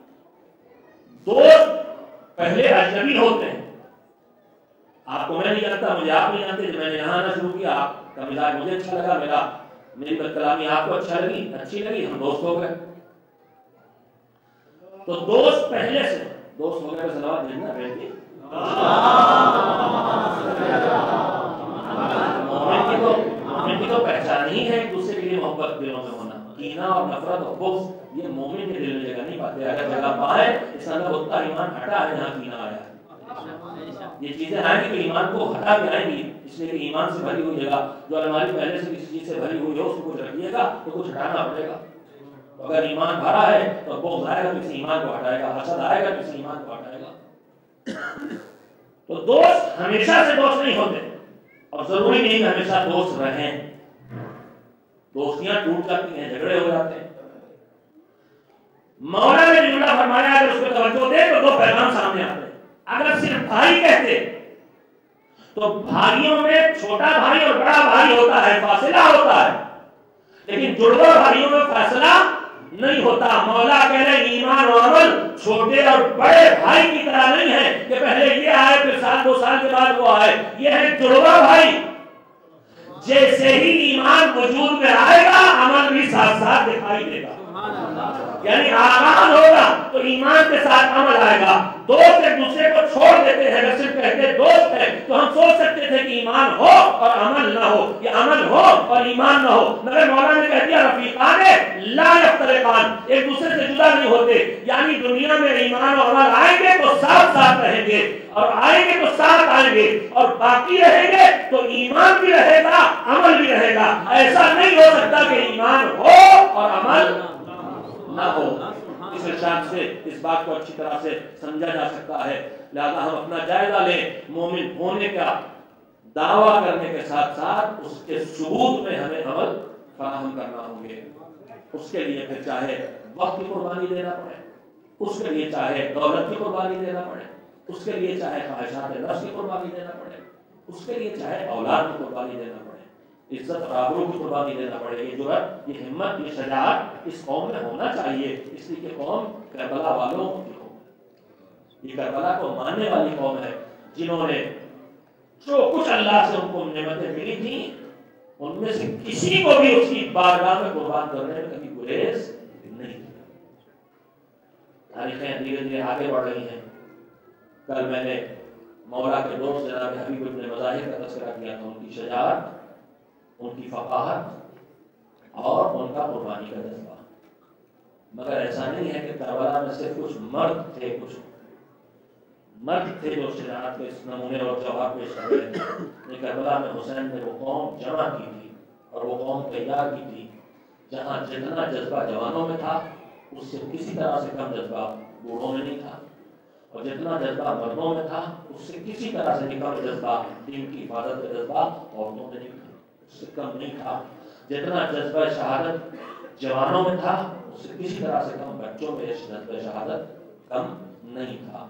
دوست پہلے اجنبی ہوتے ہیں، آپ کو میں نہیں جانتا، مجھے آپ نہیں جانتے، جب میں نے یہاں آنا شروع کیا آپ کا مزاج مجھے اچھا لگا، میرا میری بد کلامی آپ کو اچھا لگی اچھی لگی، ہم دوست ہو گئے۔ تو دوست پہلے سے دوست ہو گئے، صلوات بھیجنا بھیجتی مومن کی تو مومن کی تو پہچان ہی ہے ایک دوسرے کے لیے محبت دلوں میں ہونا، کینہ اور نفرت اور بغض یہ مومن کے دل میں جگہ نہیں پاتے، اگر جگہ پائے اس کا مطلب اتنا ایمان ہٹا ہے جہاں کینہ آیا ہے۔ یہ چیزیں آئیں گی تو ایمان کو ہٹا کے آئیں گی، اس لیے کہ ایمان سے بھری ہوئی جگہ جو الماری پہلے سے کسی چیز سے بھری ہوئی ہو اس کو کچھ رکھیے گا تو کچھ ہٹانا پڑے گا۔ اگر ایمان بھرا ہے تو بغض آئے گا کسی ایمان کو ہٹائے گا، حسد آئے گا کسی ایمان کو ہٹائے گا۔ تو دوست ہمیشہ سے دوست نہیں ہوتے، اور ضروری نہیں کہ ہمیشہ دوست رہیں، دوستیاں ٹوٹ جاتی ہیں، جھگڑے ہو جاتے ہیں۔ مولا نے جملہ فرمایا اگر اس کو توجہ دے تو دو پیغام سامنے آتے ہیں۔ اگر صرف بھائی کہتے تو بھائیوں میں چھوٹا بھائی اور بڑا بھائی ہوتا ہے، فاصلہ ہوتا ہے، لیکن جڑواں بھائیوں میں فیصلہ نہیں ہوتا. مولا کہہ رہے ایمان و عمل چھوٹے اور بڑے بھائی کی طرح نہیں ہے کہ پہلے یہ آئے پھر سال دو سال کے بعد وہ آئے. یہ ہے جڑواں بھائی. جیسے ہی ایمان وجود میں آئے گا عمل بھی ساتھ ساتھ دکھائی دے گا. یعنی آغاز ہوگا تو ایمان کے ساتھ عمل آئے گا. دوست ایک دوسرے کو چھوڑ دیتے ہیں, اگر صرف کہتے دوست ہے تو ہم سوچ سکتے تھے کہ ایمان ہو اور عمل نہ ہو, یا عمل ہو اور ایمان نہ ہو. مگر مولانا نے کہہ دیا رفیقان لا یفترقان, ایک دوسرے سے جدا نہیں ہوتے. یعنی دنیا میں ایمان و عمل آئیں گے تو ساتھ ساتھ رہیں گے, اور آئیں گے تو ساتھ آئیں گے, اور باقی رہیں گے تو ایمان بھی رہے گا عمل بھی رہے گا. ایسا نہیں ہو سکتا کہ ایمان ہو اور عمل نہ ہو. اس ارشاد سے اس بات کو اچھی طرح سے سمجھا جا سکتا ہے. لہذا ہم اپنا جائزہ لیں. مومن ہونے کا دعویٰ کرنے کے ساتھ ساتھ اس کے ثبوت میں ہمیں عمل فراہم کرنا ہوں گے. اس کے لیے پھر چاہے وقت کی قربانی دینا پڑے, اس کے لیے چاہے دولت کی قربانی دینا پڑے, اس کے لیے چاہے خواہشات نفس کی قربانی دینا پڑے, اس کے لیے چاہے اولاد کی قربانی دینا پڑے, عزت اور آبرو کی قربانی دینا پڑے. یہ جرأت, یہ ہمت, یہ شجاعت اس قوم میں ہونا چاہیے. اس لیے کہ قوم کربلا والوں کی قوم ہے, یہ کربلا کو ماننے والی قوم ہے, جنہوں نے جو کچھ اللہ سے ان کو نعمتیں ملی تھیں ان میں سے کسی کو بھی اس کی بارگاہ میں قربان کرنے میں کبھی گریز نہیں کیا. تاریخیں دھیرے دھیرے آگے بڑھ رہی ہیں. کل میں نے مولا کے دوست جناب حبیب ابن مظاہر کا تذکرہ کیا تھا. ان کی شجاعت, ان کی فقاہت اور ان کا قربانی کا جذبہ. مگر ایسا نہیں ہے کہ کربلا میں صرف کچھ مرد تھے, کچھ مرد تھے جو شجاعت کے اس نمونے اور جواب پیش کر رہے تھے. کربلا میں حسین نے وہ قوم جمع کی تھی اور وہ قوم تیار کی تھی جہاں جتنا جذبہ جوانوں میں تھا اس سے کسی طرح سے کم جذبہ بوڑھوں میں نہیں تھا, اور جتنا جذبہ مردوں میں تھا اس سے کسی طرح سے کم جذبہ دین کی حفاظت کا جذبہ عورتوں میں نہیں تھا, اس سے کم نہیں تھا. جتنا جذبہ شہادت جوانوں میں تھا اس سے کسی طرح سے کم بچوں میں جذبہ شہادت کم نہیں تھا.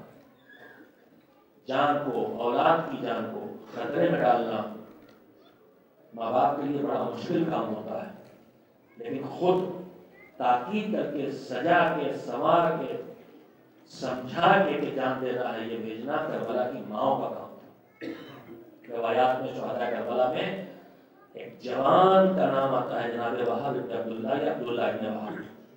جان کو, اولاد کی جان کو خطرے میں ڈالنا ماں باپ کے لیے بڑا مشکل کام ہوتا ہے, لیکن خود تاکید کر کے, سجا کے, سنوار کے, سمجھا کے کہ جان دینا ہے, یہ بھیجنا کربلا کی ماؤں کا کام تھا. روایات میں شہداء کربلا میں ایک جوان کا نام آتا ہے جناب وہاب ابن عبداللہ یا عبداللہ ابن وہاب.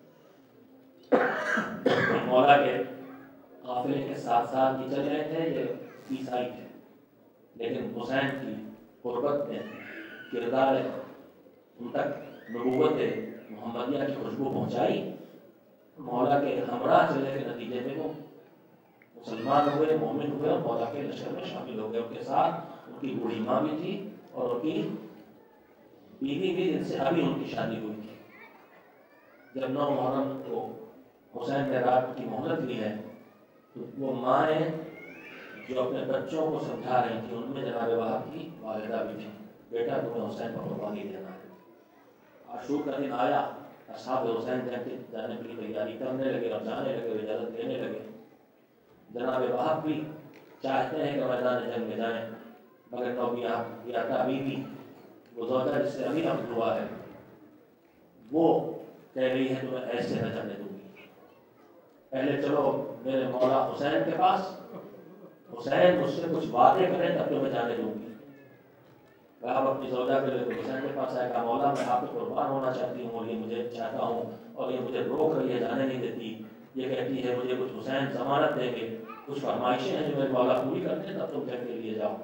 مولا کے قافلے کے ساتھ ساتھ ہی چل رہے تھے, یہ عیسائی تھے, لیکن حسین کی قربت نے, کردار ان تک نبوت محمدیہ کی خوشبو پہنچائی. مولا کے ہمراہ چلنے کے نتیجے میں وہ مسلمان ہوئے, مومن ہوئے, اور مولا کے لشکر میں شامل ہو گئے. ان کے ساتھ ان کی بوڑھی ماں بھی تھی اور ان کی بیوی بھی, جن سے ابھی ان کی شادی ہوئی تھی. جب نو محرم کو حسین نے رات کی مہلت لی ہے تو وہ مائیں جو اپنے بچوں کو سمجھا رہی تھی ان میں جناب وہاب کی والدہ بھی تھی. بیٹا تمہیں حسین پر قربانی دینا ہے. عاشور کا دن آیا, اصحاب حسین جانے کی تیاری کرنے لگے اور جانے لگے, اجازت دینے لگے. جناب وہاب بھی چاہتے ہیں کہ میدان جنگ میں جائیں, مگر نوبیاتا بیوی وہ زوجہ جس سے ابھی ہم ہوا ہے وہ کہہ رہی ہے تمہیں ایسے نہ جانے دوں گی, پہلے چلو میرے مولا حسین کے پاس, حسین مجھ سے کچھ وعدے کریں تب تمہیں جانے دوں گی. آپ اپنی زوجہ کے لیے حسین کے پاس آئے, کہا مولا میں آپ کو قربان ہونا چاہتی ہوں اور یہ مجھے چاہتا ہوں اور یہ مجھے روک رہی ہے, جانے نہیں دیتی. یہ کہتی ہے مجھے کچھ حسین ضمانت دیں گے, کچھ فرمائشیں ہیں جو میرے مولا پوری کرتے ہیں تب تم جنگ کے لیے جاؤ.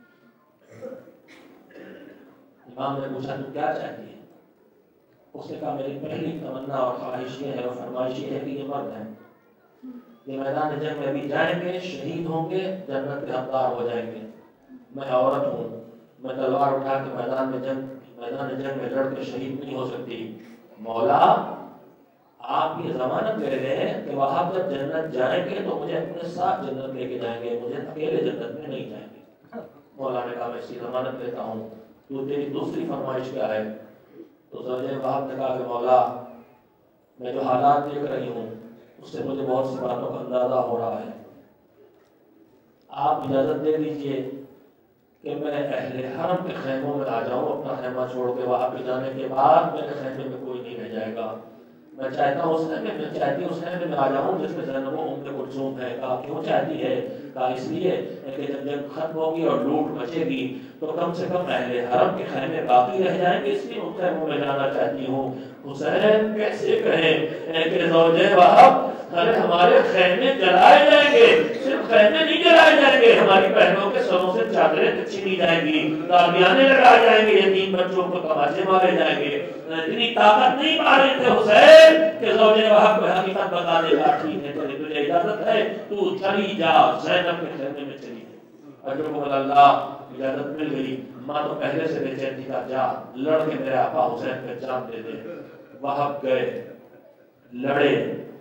امام نے پوچھا تو کیا چاہتی ہے؟ اس نے کہا میری پہلی تمنا اور خواہش یہ ہے اور فرمائش یہ ہے کہ یہ مرد ہیں, یہ میدان جنگ میں بھی جائیں گے, شہید ہوں گے, جنت کے حقدار ہو جائیں گے. میں عورت ہوں, میں تلوار اٹھا کے میدان میں جنگ میدان جنگ میں لڑ کے شہید نہیں ہو سکتی. مولا آپ یہ ضمانت لے لیں کہ وہاں جب جنت جائیں گے تو مجھے اپنے ساتھ جنت لے کے جائیں گے, مجھے اکیلے جنت میں نہیں جائیں گے. مولا نے کہا میں اس کی ضمانت لیتا ہوں, تو تیری دوسری فرمائش کیا ہے؟ تو زوجہ وہاب نے کہا کہ مولا میں جو حالات دیکھ رہی ہوں اس سے مجھے بہت سی باتوں کا اندازہ ہو رہا ہے, آپ اجازت دے دیجئے کہ میں اہل حرم کے خیموں میں آ جاؤں اپنا خیمہ چھوڑ کے، وہاں پہ جانے کے بعد میرے خیمے میں کوئی نہیں رہ جائے گا. میں چاہتا ہوں اس خیمے میں چاہتی ہوں اس خیمے میں آ جاؤں جس میں زینب و ام کلثوم ہے. کہا کیوں چاہتی ہے؟ کہا اس لیے کہ جب جنگ ختم ہوگی اور لوٹ مچے گی تو کم سے کم اہل حرم کے خیمے باقی رہ جائیں گے، اس لیے ان خیموں میں جانا چاہتی ہوں. حسین کیسے کہیں کہ زوجے وہب ارے ہمارے خیمے جلائے جائیں گے، صرف خیمے نہیں جلائے جائیں گے، ہماری بہنوں کے سروں سے چادریں چھینی جائیں گی، تابیانے لگائے جائیں گے، یتیم بچوں کو تماچے مارے جائیں گے. اتنی طاقت نہیں پا رہے تھے حسین کہ زوجے وہب کو حقیقت بتا دے گا ٹھیک ہے چلے تجھے اجازت ہے تو چلی جا زینب کے خیمے میں چلی جا. اجرکم اللہ اجازت مل گئی. ماں تو پہلے سے بے چین تھی، کہا جا لڑ کے میرے آقا حسین پہ جان دے دے. وہب گئے لڑے.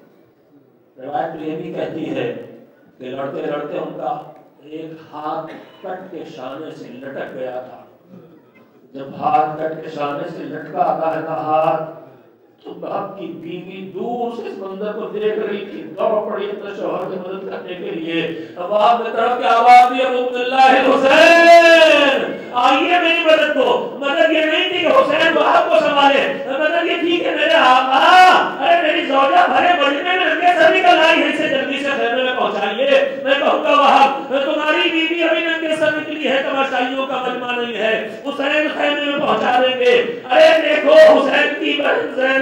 روایت یہ بھی کہتی ہے کہ لڑتے لڑتے ان کا ایک ہاتھ کٹ کے شانے سے لٹک گیا تھا. جب ہاتھ کٹ کے شانے سے لٹکا آتا ہے نا ہاتھ تو باپ کی بیوی دور سے اس منظر کو دیکھ رہی تھی، دوڑ پڑی اپنے شوہر کی مدد کرنے کے لیے. اب آپ نے طرف کی آواز دی ابو عبداللہ حسین آئیے میری مدد کو. مدد یہ نہیں تھی کہ حسین وہاب کو سنبھالے، مدد یہ تھی کہ میرے آقا ارے میری زوجہ بھرے بجنے میں ننگے سر نکل آئی ہے، اسے جلدی سے خیمے میں پہنچائیے. میں کہوں گا وہاب تمہاری بیوی ابھی ننگے سر نکلی ہے، تماشائیوں کا مجمع نہیں ہے، حسین خیمے میں پہنچا دیں گے. ارے دیکھو حسین کی بہن زینب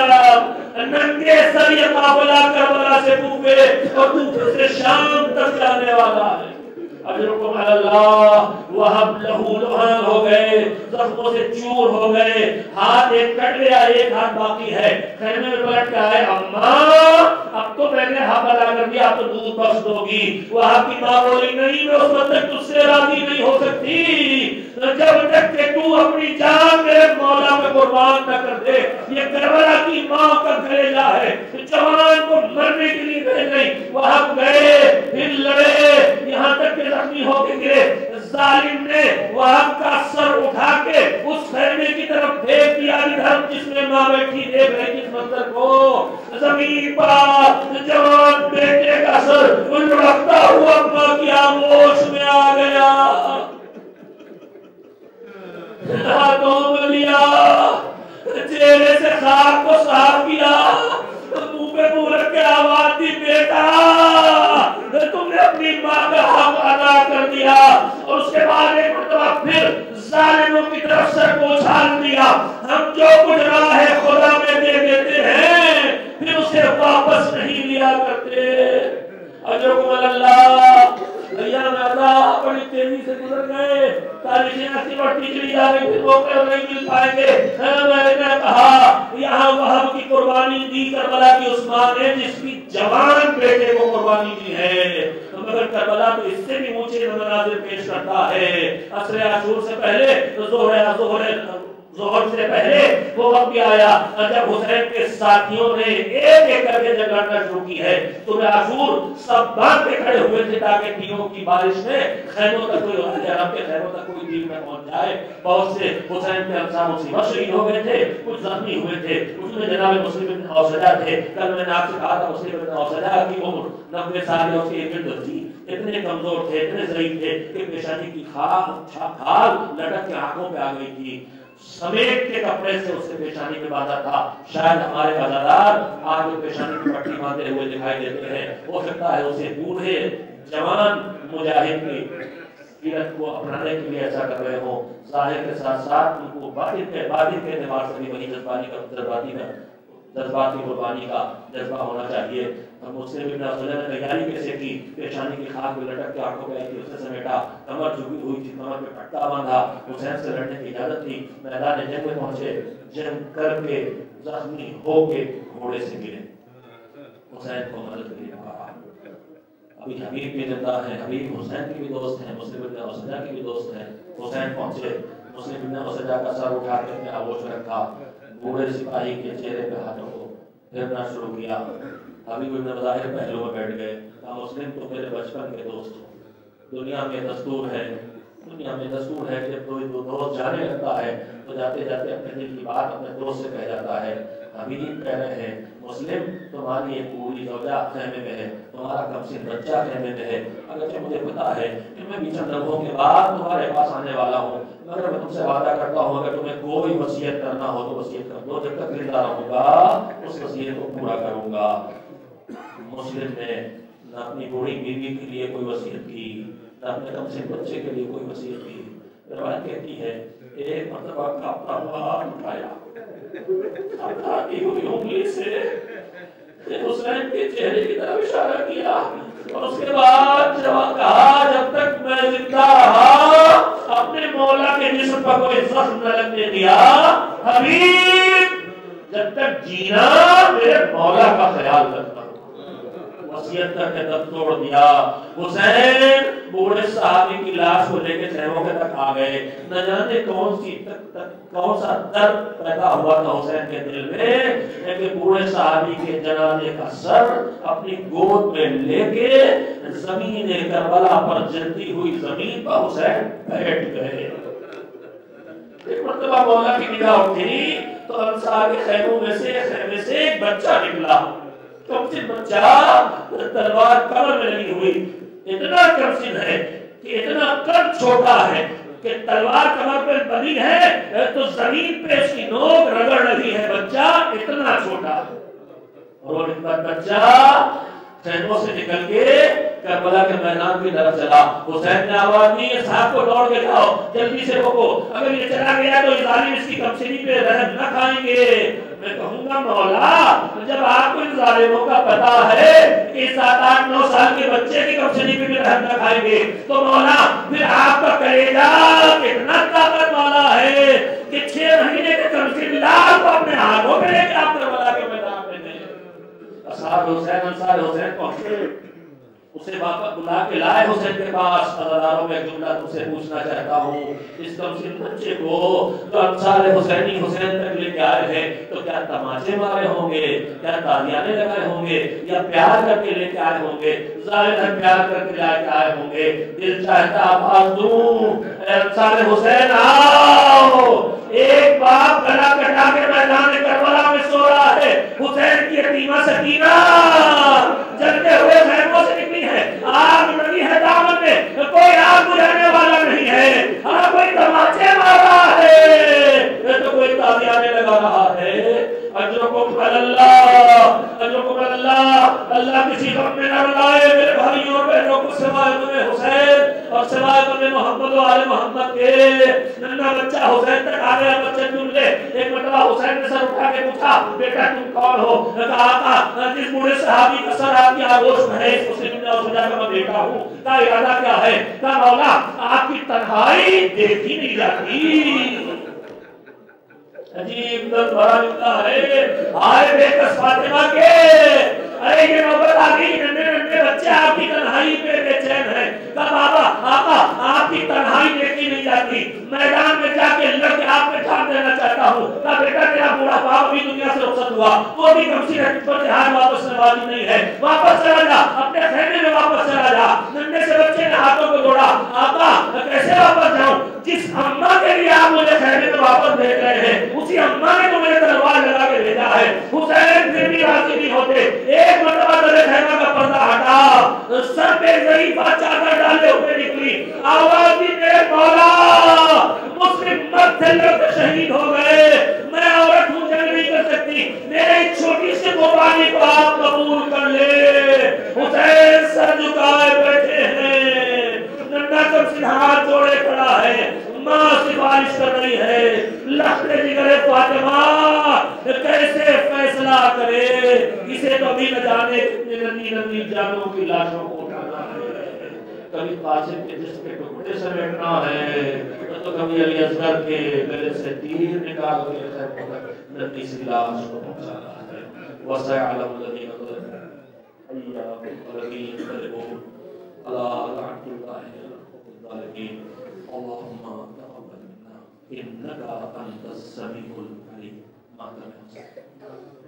ننگے سر یہ قافلہ کربلا سے کوفے اور کوفے سے شام تک جانے والا ہے. اجرکم اللہ. وہب لہو لہان ہو گئے، زخموں سے چور ہو گئے، ہاتھ ایک کٹ گیا ایک ہاتھ باقی ہے. خیمے میں پلٹ کے آئے اماں اب تو میں نے ہاتھ ادا کر دیا، اب تو دودھ بخش دو گی. وہاں کی ماں بولی نہیں میں اس وقت تک تجھ سے راضی نہیں ہو سکتی جب تک کہ تو اپنی جان میرے مولا میں قربان نہ کر دے. یہ کربلا کی ماں کا کلیجہ ہے، جوان کو مرنے کے لیے بھیج نہیں. وہاں گئے پھر لڑے یہاں تک کہ زخمی ہو کے گرے. ظالم نے وہاں کا سر اٹھا کے اس خیمے کی طرف پھینک دیا جدھر جس میں ماں بیٹھی دیکھ رہی اس منظر کو. زمین پر جوان بیٹے کا سر لڑکتا ہوا ماں کی آغوش میں آ گیا، ہاتھوں میں لیا، چہرے سے خاک کو صاف کیا، منہ پہ منہ رکھ کے آواز دی بیٹا تم نے اپنی ماں کا حق ادا کر دیا. اور اس کے بعد ایک مرتبہ پھر ظالموں کی طرف سر کو اچھال دیا. ہم جو کچھ راہ ہے خدا میں دے دیتے ہیں پھر اسے واپس نہیں لیا کرتے. اجرکم اللہ. ایام اللہ بڑی تیزی سے گزر گئے، تاریخیں ایسی بڑھتی چلی جا رہی تھی، موقع نہیں مل پائیں گے. میں نے کہا یہاں وہاب کی قربانی دی کربلا کی اس ماں نے جس کی جوان بیٹے کو قربانی دی ہے، مگر کربلا تو اس سے بھی اونچے مناظر پیش کرتا ہے. عصر عاشور سے پہلے ظہر ظہر ظہر سے پہلے وہ وقت بھی آیا جب حسین کے ساتھیوں نے ایک ایک کر کے جنگ لڑنا شروع کی ہے. صبح عاشور سب باندھ کے کھڑے ہوئے تھے تاکہ ٹیموں کی بارش میں خیموں تک کوئی عرب کے خیموں تک کوئی ٹیم نہ پہنچ جائے. بہت سے حسین کے انصار مصیبت شہید ہو گئے تھے، کچھ زخمی ہوئے تھے. اس میں جناب مسلم بن اوسجا تھے. کل میں نے آپ سے کہا تھا مسلم بن اوسجا کی عمر نبے سال یا اس کی عمر تھی. اتنے کمزور تھے، اتنے ضعیف تھے کہ پیشانی کی خال کھال لٹک کے آنکھوں پہ آ گئی تھی. سمیٹ کے کپڑے سے اس کے پیشانی میں باندھا تھا. شاید ہمارے عزادار آج وہ پیشانی کی پٹی باندھے ہوئے دکھائی دیتے ہیں. ہو سکتا ہے اسے بوڑھے جوان مجاہد کی سیرت کو اپنانے کے لیے ایسا کر رہے ہوں. ظاہر کے ساتھ ساتھ ان کو باطن کے باطن کے اعتبار سے بھی وہی جذباتی کا جذباتی کا جذباتی قربانی کا جذبہ ہونا چاہیے. ہم مسلم ابن افضل نے تیاری کیسے کی؟ پیشانی کی خاک میں لٹک کے آنکھوں پہ آئی تھی، اسے سمیٹا، کمر جھکی ہوئی تھی، کمر پہ پٹا باندھا. حسین سے لڑنے کی اجازت تھی. میدان جنگ میں پہنچے، جنگ کر کے زخمی ہو کے گھوڑے سے گرے. حسین کو مدد کے لیے کہا. ابھی حبیب بھی زندہ ہیں، حبیب حسین کی بھی دوست ہیں، مسلم ابن اوسجا کی بھی دوست ہیں. حسین پہنچے، مسلم ابن اوسجا کا سر اٹھا کے اپنے آغوش میں رکھا، بوڑھے سپاہی کے چہرے پہ ہاتھوں کو پھیرنا شروع کیا. حبیب ابن بظاہر پہلو میں بیٹھ گئے. کہا مسلم تو میرے بچپن کے دوست ہو. دنیا میں دستور ہے دنیا میں دستور ہے کہ کوئی دوست جانے لگتا ہے تو جاتے جاتے اپنے دل کی بات اپنے دوست سے کہہ جاتا ہے. حبیب کہہ رہے ہیں مسلم تمہاری ایک بوڑھی زوجہ خیمے میں ہے، تمہارا کمسن بچہ خیمے میں ہے، اگرچہ مجھے پتا ہے کہ میں بھی چند لمحوں کے بعد تمہارے پاس آنے والا ہوں، مگر میں تم سے وعدہ کرتا ہوں اگر تمہیں کوئی وصیت کرنا ہو تو وصیت کر دو، جب تک زندہ رہوں گا اس وصیت کو پورا کروں گا۔ مسلم نے نہ اپنی بوڑھی بیوی کے لیے کوئی وصیت کی، نہ اپنے کمسن بچے کے لیے کوئی وصیت کی۔ روایت کہتی ہے ایک مرتبہ کاپتا ہوا ہاتھ اٹھایا، کاپتی ہوئی انگلی سے حسین کے چہرے کی طرف اشارہ کیا اور اس کے بعد جواب کہا جب تک میں زندہ رہا اپنے مولا کے جسم پر کوئی زخم نہ لگنے دیا، حبیب جب تک جینا میرے مولا کا خیال رکھنا۔ وصیت کر کے دم توڑ دیا۔ حسین بوڑھے صحابی کی لاش کو لے کے خیموں کے تک آ گئے، نہ جانے کون سی تک تک کون سا درد پیدا ہوا تھا حسین کے دل میں کہ بوڑھے صحابی کے جنازے کا سر اپنی گود میں لے کے زمین کربلا پر جلتی ہوئی زمین پر حسین بیٹھ گئے۔ ایک مرتبہ مولا کی نگاہ اٹھی تو انصار کے خیموں میں سے خیمے سے ایک بچہ نکلا، کمسن بچہ، تلوار کمر میں لگی ہوئی، اتنا کمسن ہے کہ اتنا قد چھوٹا ہے کہ تلوار کمر پر بندھی ہے تو زمین پہ اس کی نوک رگڑ رہی ہے، بچہ اتنا چھوٹا۔ اور وہ بچہ خیموں سے نکل کے کربلا کے میدان کی طرف چلا۔ حسین نے آواز دی صاحب کو دوڑ کے جاؤ، جلدی سے روکو، اگر یہ چلا گیا تو یہ ظالم اس کی کمسنی پہ رحم نہ کھائیں گے۔ میں کہوں گا مولا جب آپ کو ان ظالموں کا پتا ہے کہ سات آٹھ نو سال کے بچے کی کمسنی پہ بھی رحم نہ کھائیں گے تو مولا پھر آپ کا کلیجہ کتنا طاقت والا ہے کہ چھ مہینے کے کمسن لال کو اپنے ہاتھوں پہ لے کے آپ کربلا کے میدان میں دیں۔ اصحاب حسین انصار حسین پہنچے، اسے واپس بلا کے لائے حسین کے پاس۔ عزاداروں میں جملہ تم سے پوچھنا چاہتا ہوں، اس کمسن بچے کو جو انصار حسینی حسین تک لے کے آئے ہیں تو کیا تماچے مارے ہوں گے، کیا تازیانے لگائے ہوں گے، یا پیار کر کے لے کے آئے ہوں گے؟ ظاہر ہے پیار کر کے لے کے آئے ہوں گے۔ دل چاہتا آواز دوں اے انصار حسین آؤ، ایک باپ گلا کٹا کے میدان کربلا میں سو رہا ہے، حسین کی یتیمہ سکینہ جلتے ہوئے خیموں سے نکلی ہے، آگ لگی ہے دامن میں، کوئی آگ بجھانے والا نہیں ہے، ہاں کوئی تماچے مار رہا ہے تو کوئی تازیانے لگا رہا ہے۔ اجرکم اللہ، اجرکم اللہ، اللہ کسی غم میں نہ رلائے میرے بھائیوں اور بہنوں کو سوائے تمہیں حسین اور سوائے تمہیں محمد و آل محمد کے۔ ننھا بچہ حسین تک آ گیا، بچے چن لے۔ ایک مرتبہ حسین نے سر اٹھا کے پوچھا بیٹا تم کون ہو؟ کہا آقا جس بوڑھے صحابی کا سر آپ کی آغوش میں ہے اس مسلم نے اور سجا کا میں بیٹا ہوں۔ کہا ارادہ کیا ہے؟ کہا مولا آپ کی تنہائی دیکھی نہیں جاتی۔ عجیب درد بھرا لگتا ہے، آئے بے کس فاطمہ کے، ارے یہ نوبت آ گئی، ننھے ننھے بچے آپ کی تنہائی پہ بے چین ہیں۔ کہا بابا آقا آپ کی تنہائی دیکھی نہیں جاتی، میدان میں جا کے لڑ کے آپ پہ ٹھان دینا چاہتا ہوں۔ کہا بیٹا تیرا بوڑھا باپ ابھی دنیا سے رخصت ہوا، وہ بھی کمسی رکھ پر جہاز واپس نوازی نہیں ہے، واپس چلا جا، اپنے خیمے میں واپس چلا جا۔ ننھے سے بچے نے ہاتھوں کو جوڑا، آقا کیسے واپس جاؤں؟ جس اماں کے لیے آپ مجھے خیمے میں واپس بھیج رہے ہیں اسی اماں نے تو مجھے تلوار لگا کے بھیجا ہے۔ حسین پھر بھی راضی نہیں ہوتے، ایک مرتبہ میرے خیمہ کا پردہ ہٹا، سر پہ ضعیفہ چادر ڈالے ہوئے نکلی، آواز دی میرے مولا مسلم مرد تھے لڑتے شہید ہو گئے، میں عورت ہوں جنگ نہیں کر سکتی، میرے چھوٹی سی قربانی کو آپ قبول کر لے۔ حسین سر جھکائے بیٹھے ہیں، ننھا کمسن ہاتھ جوڑے کھڑا ہے، ماں سفارش کر رہی ہے، لخت جگر فاطمہ کیسے فیصلہ کرے، اسے تو بھی نہ جانے کتنی ننھی ننھی جانوں کی لاشوں کو اٹھانا ہے، کبھی قاسم کے جسم کے ٹکڑے سے بیٹھنا ہے تو کبھی علی اصغر کے گلے سے تیر نکال کے خیموں تک ننھی سی لاش کو پہنچانا ہے۔ وَسَيَعْلَمُ الَّذِينَ ظَلَمُوا أَيَّ منقلب ينقلبون أَلَا لَعْنَةُ اللَّهِ عَلَى الْقَوْمِ الظَّالِمِينَ اللهم تقبل منا إنك أنت السميع العليم۔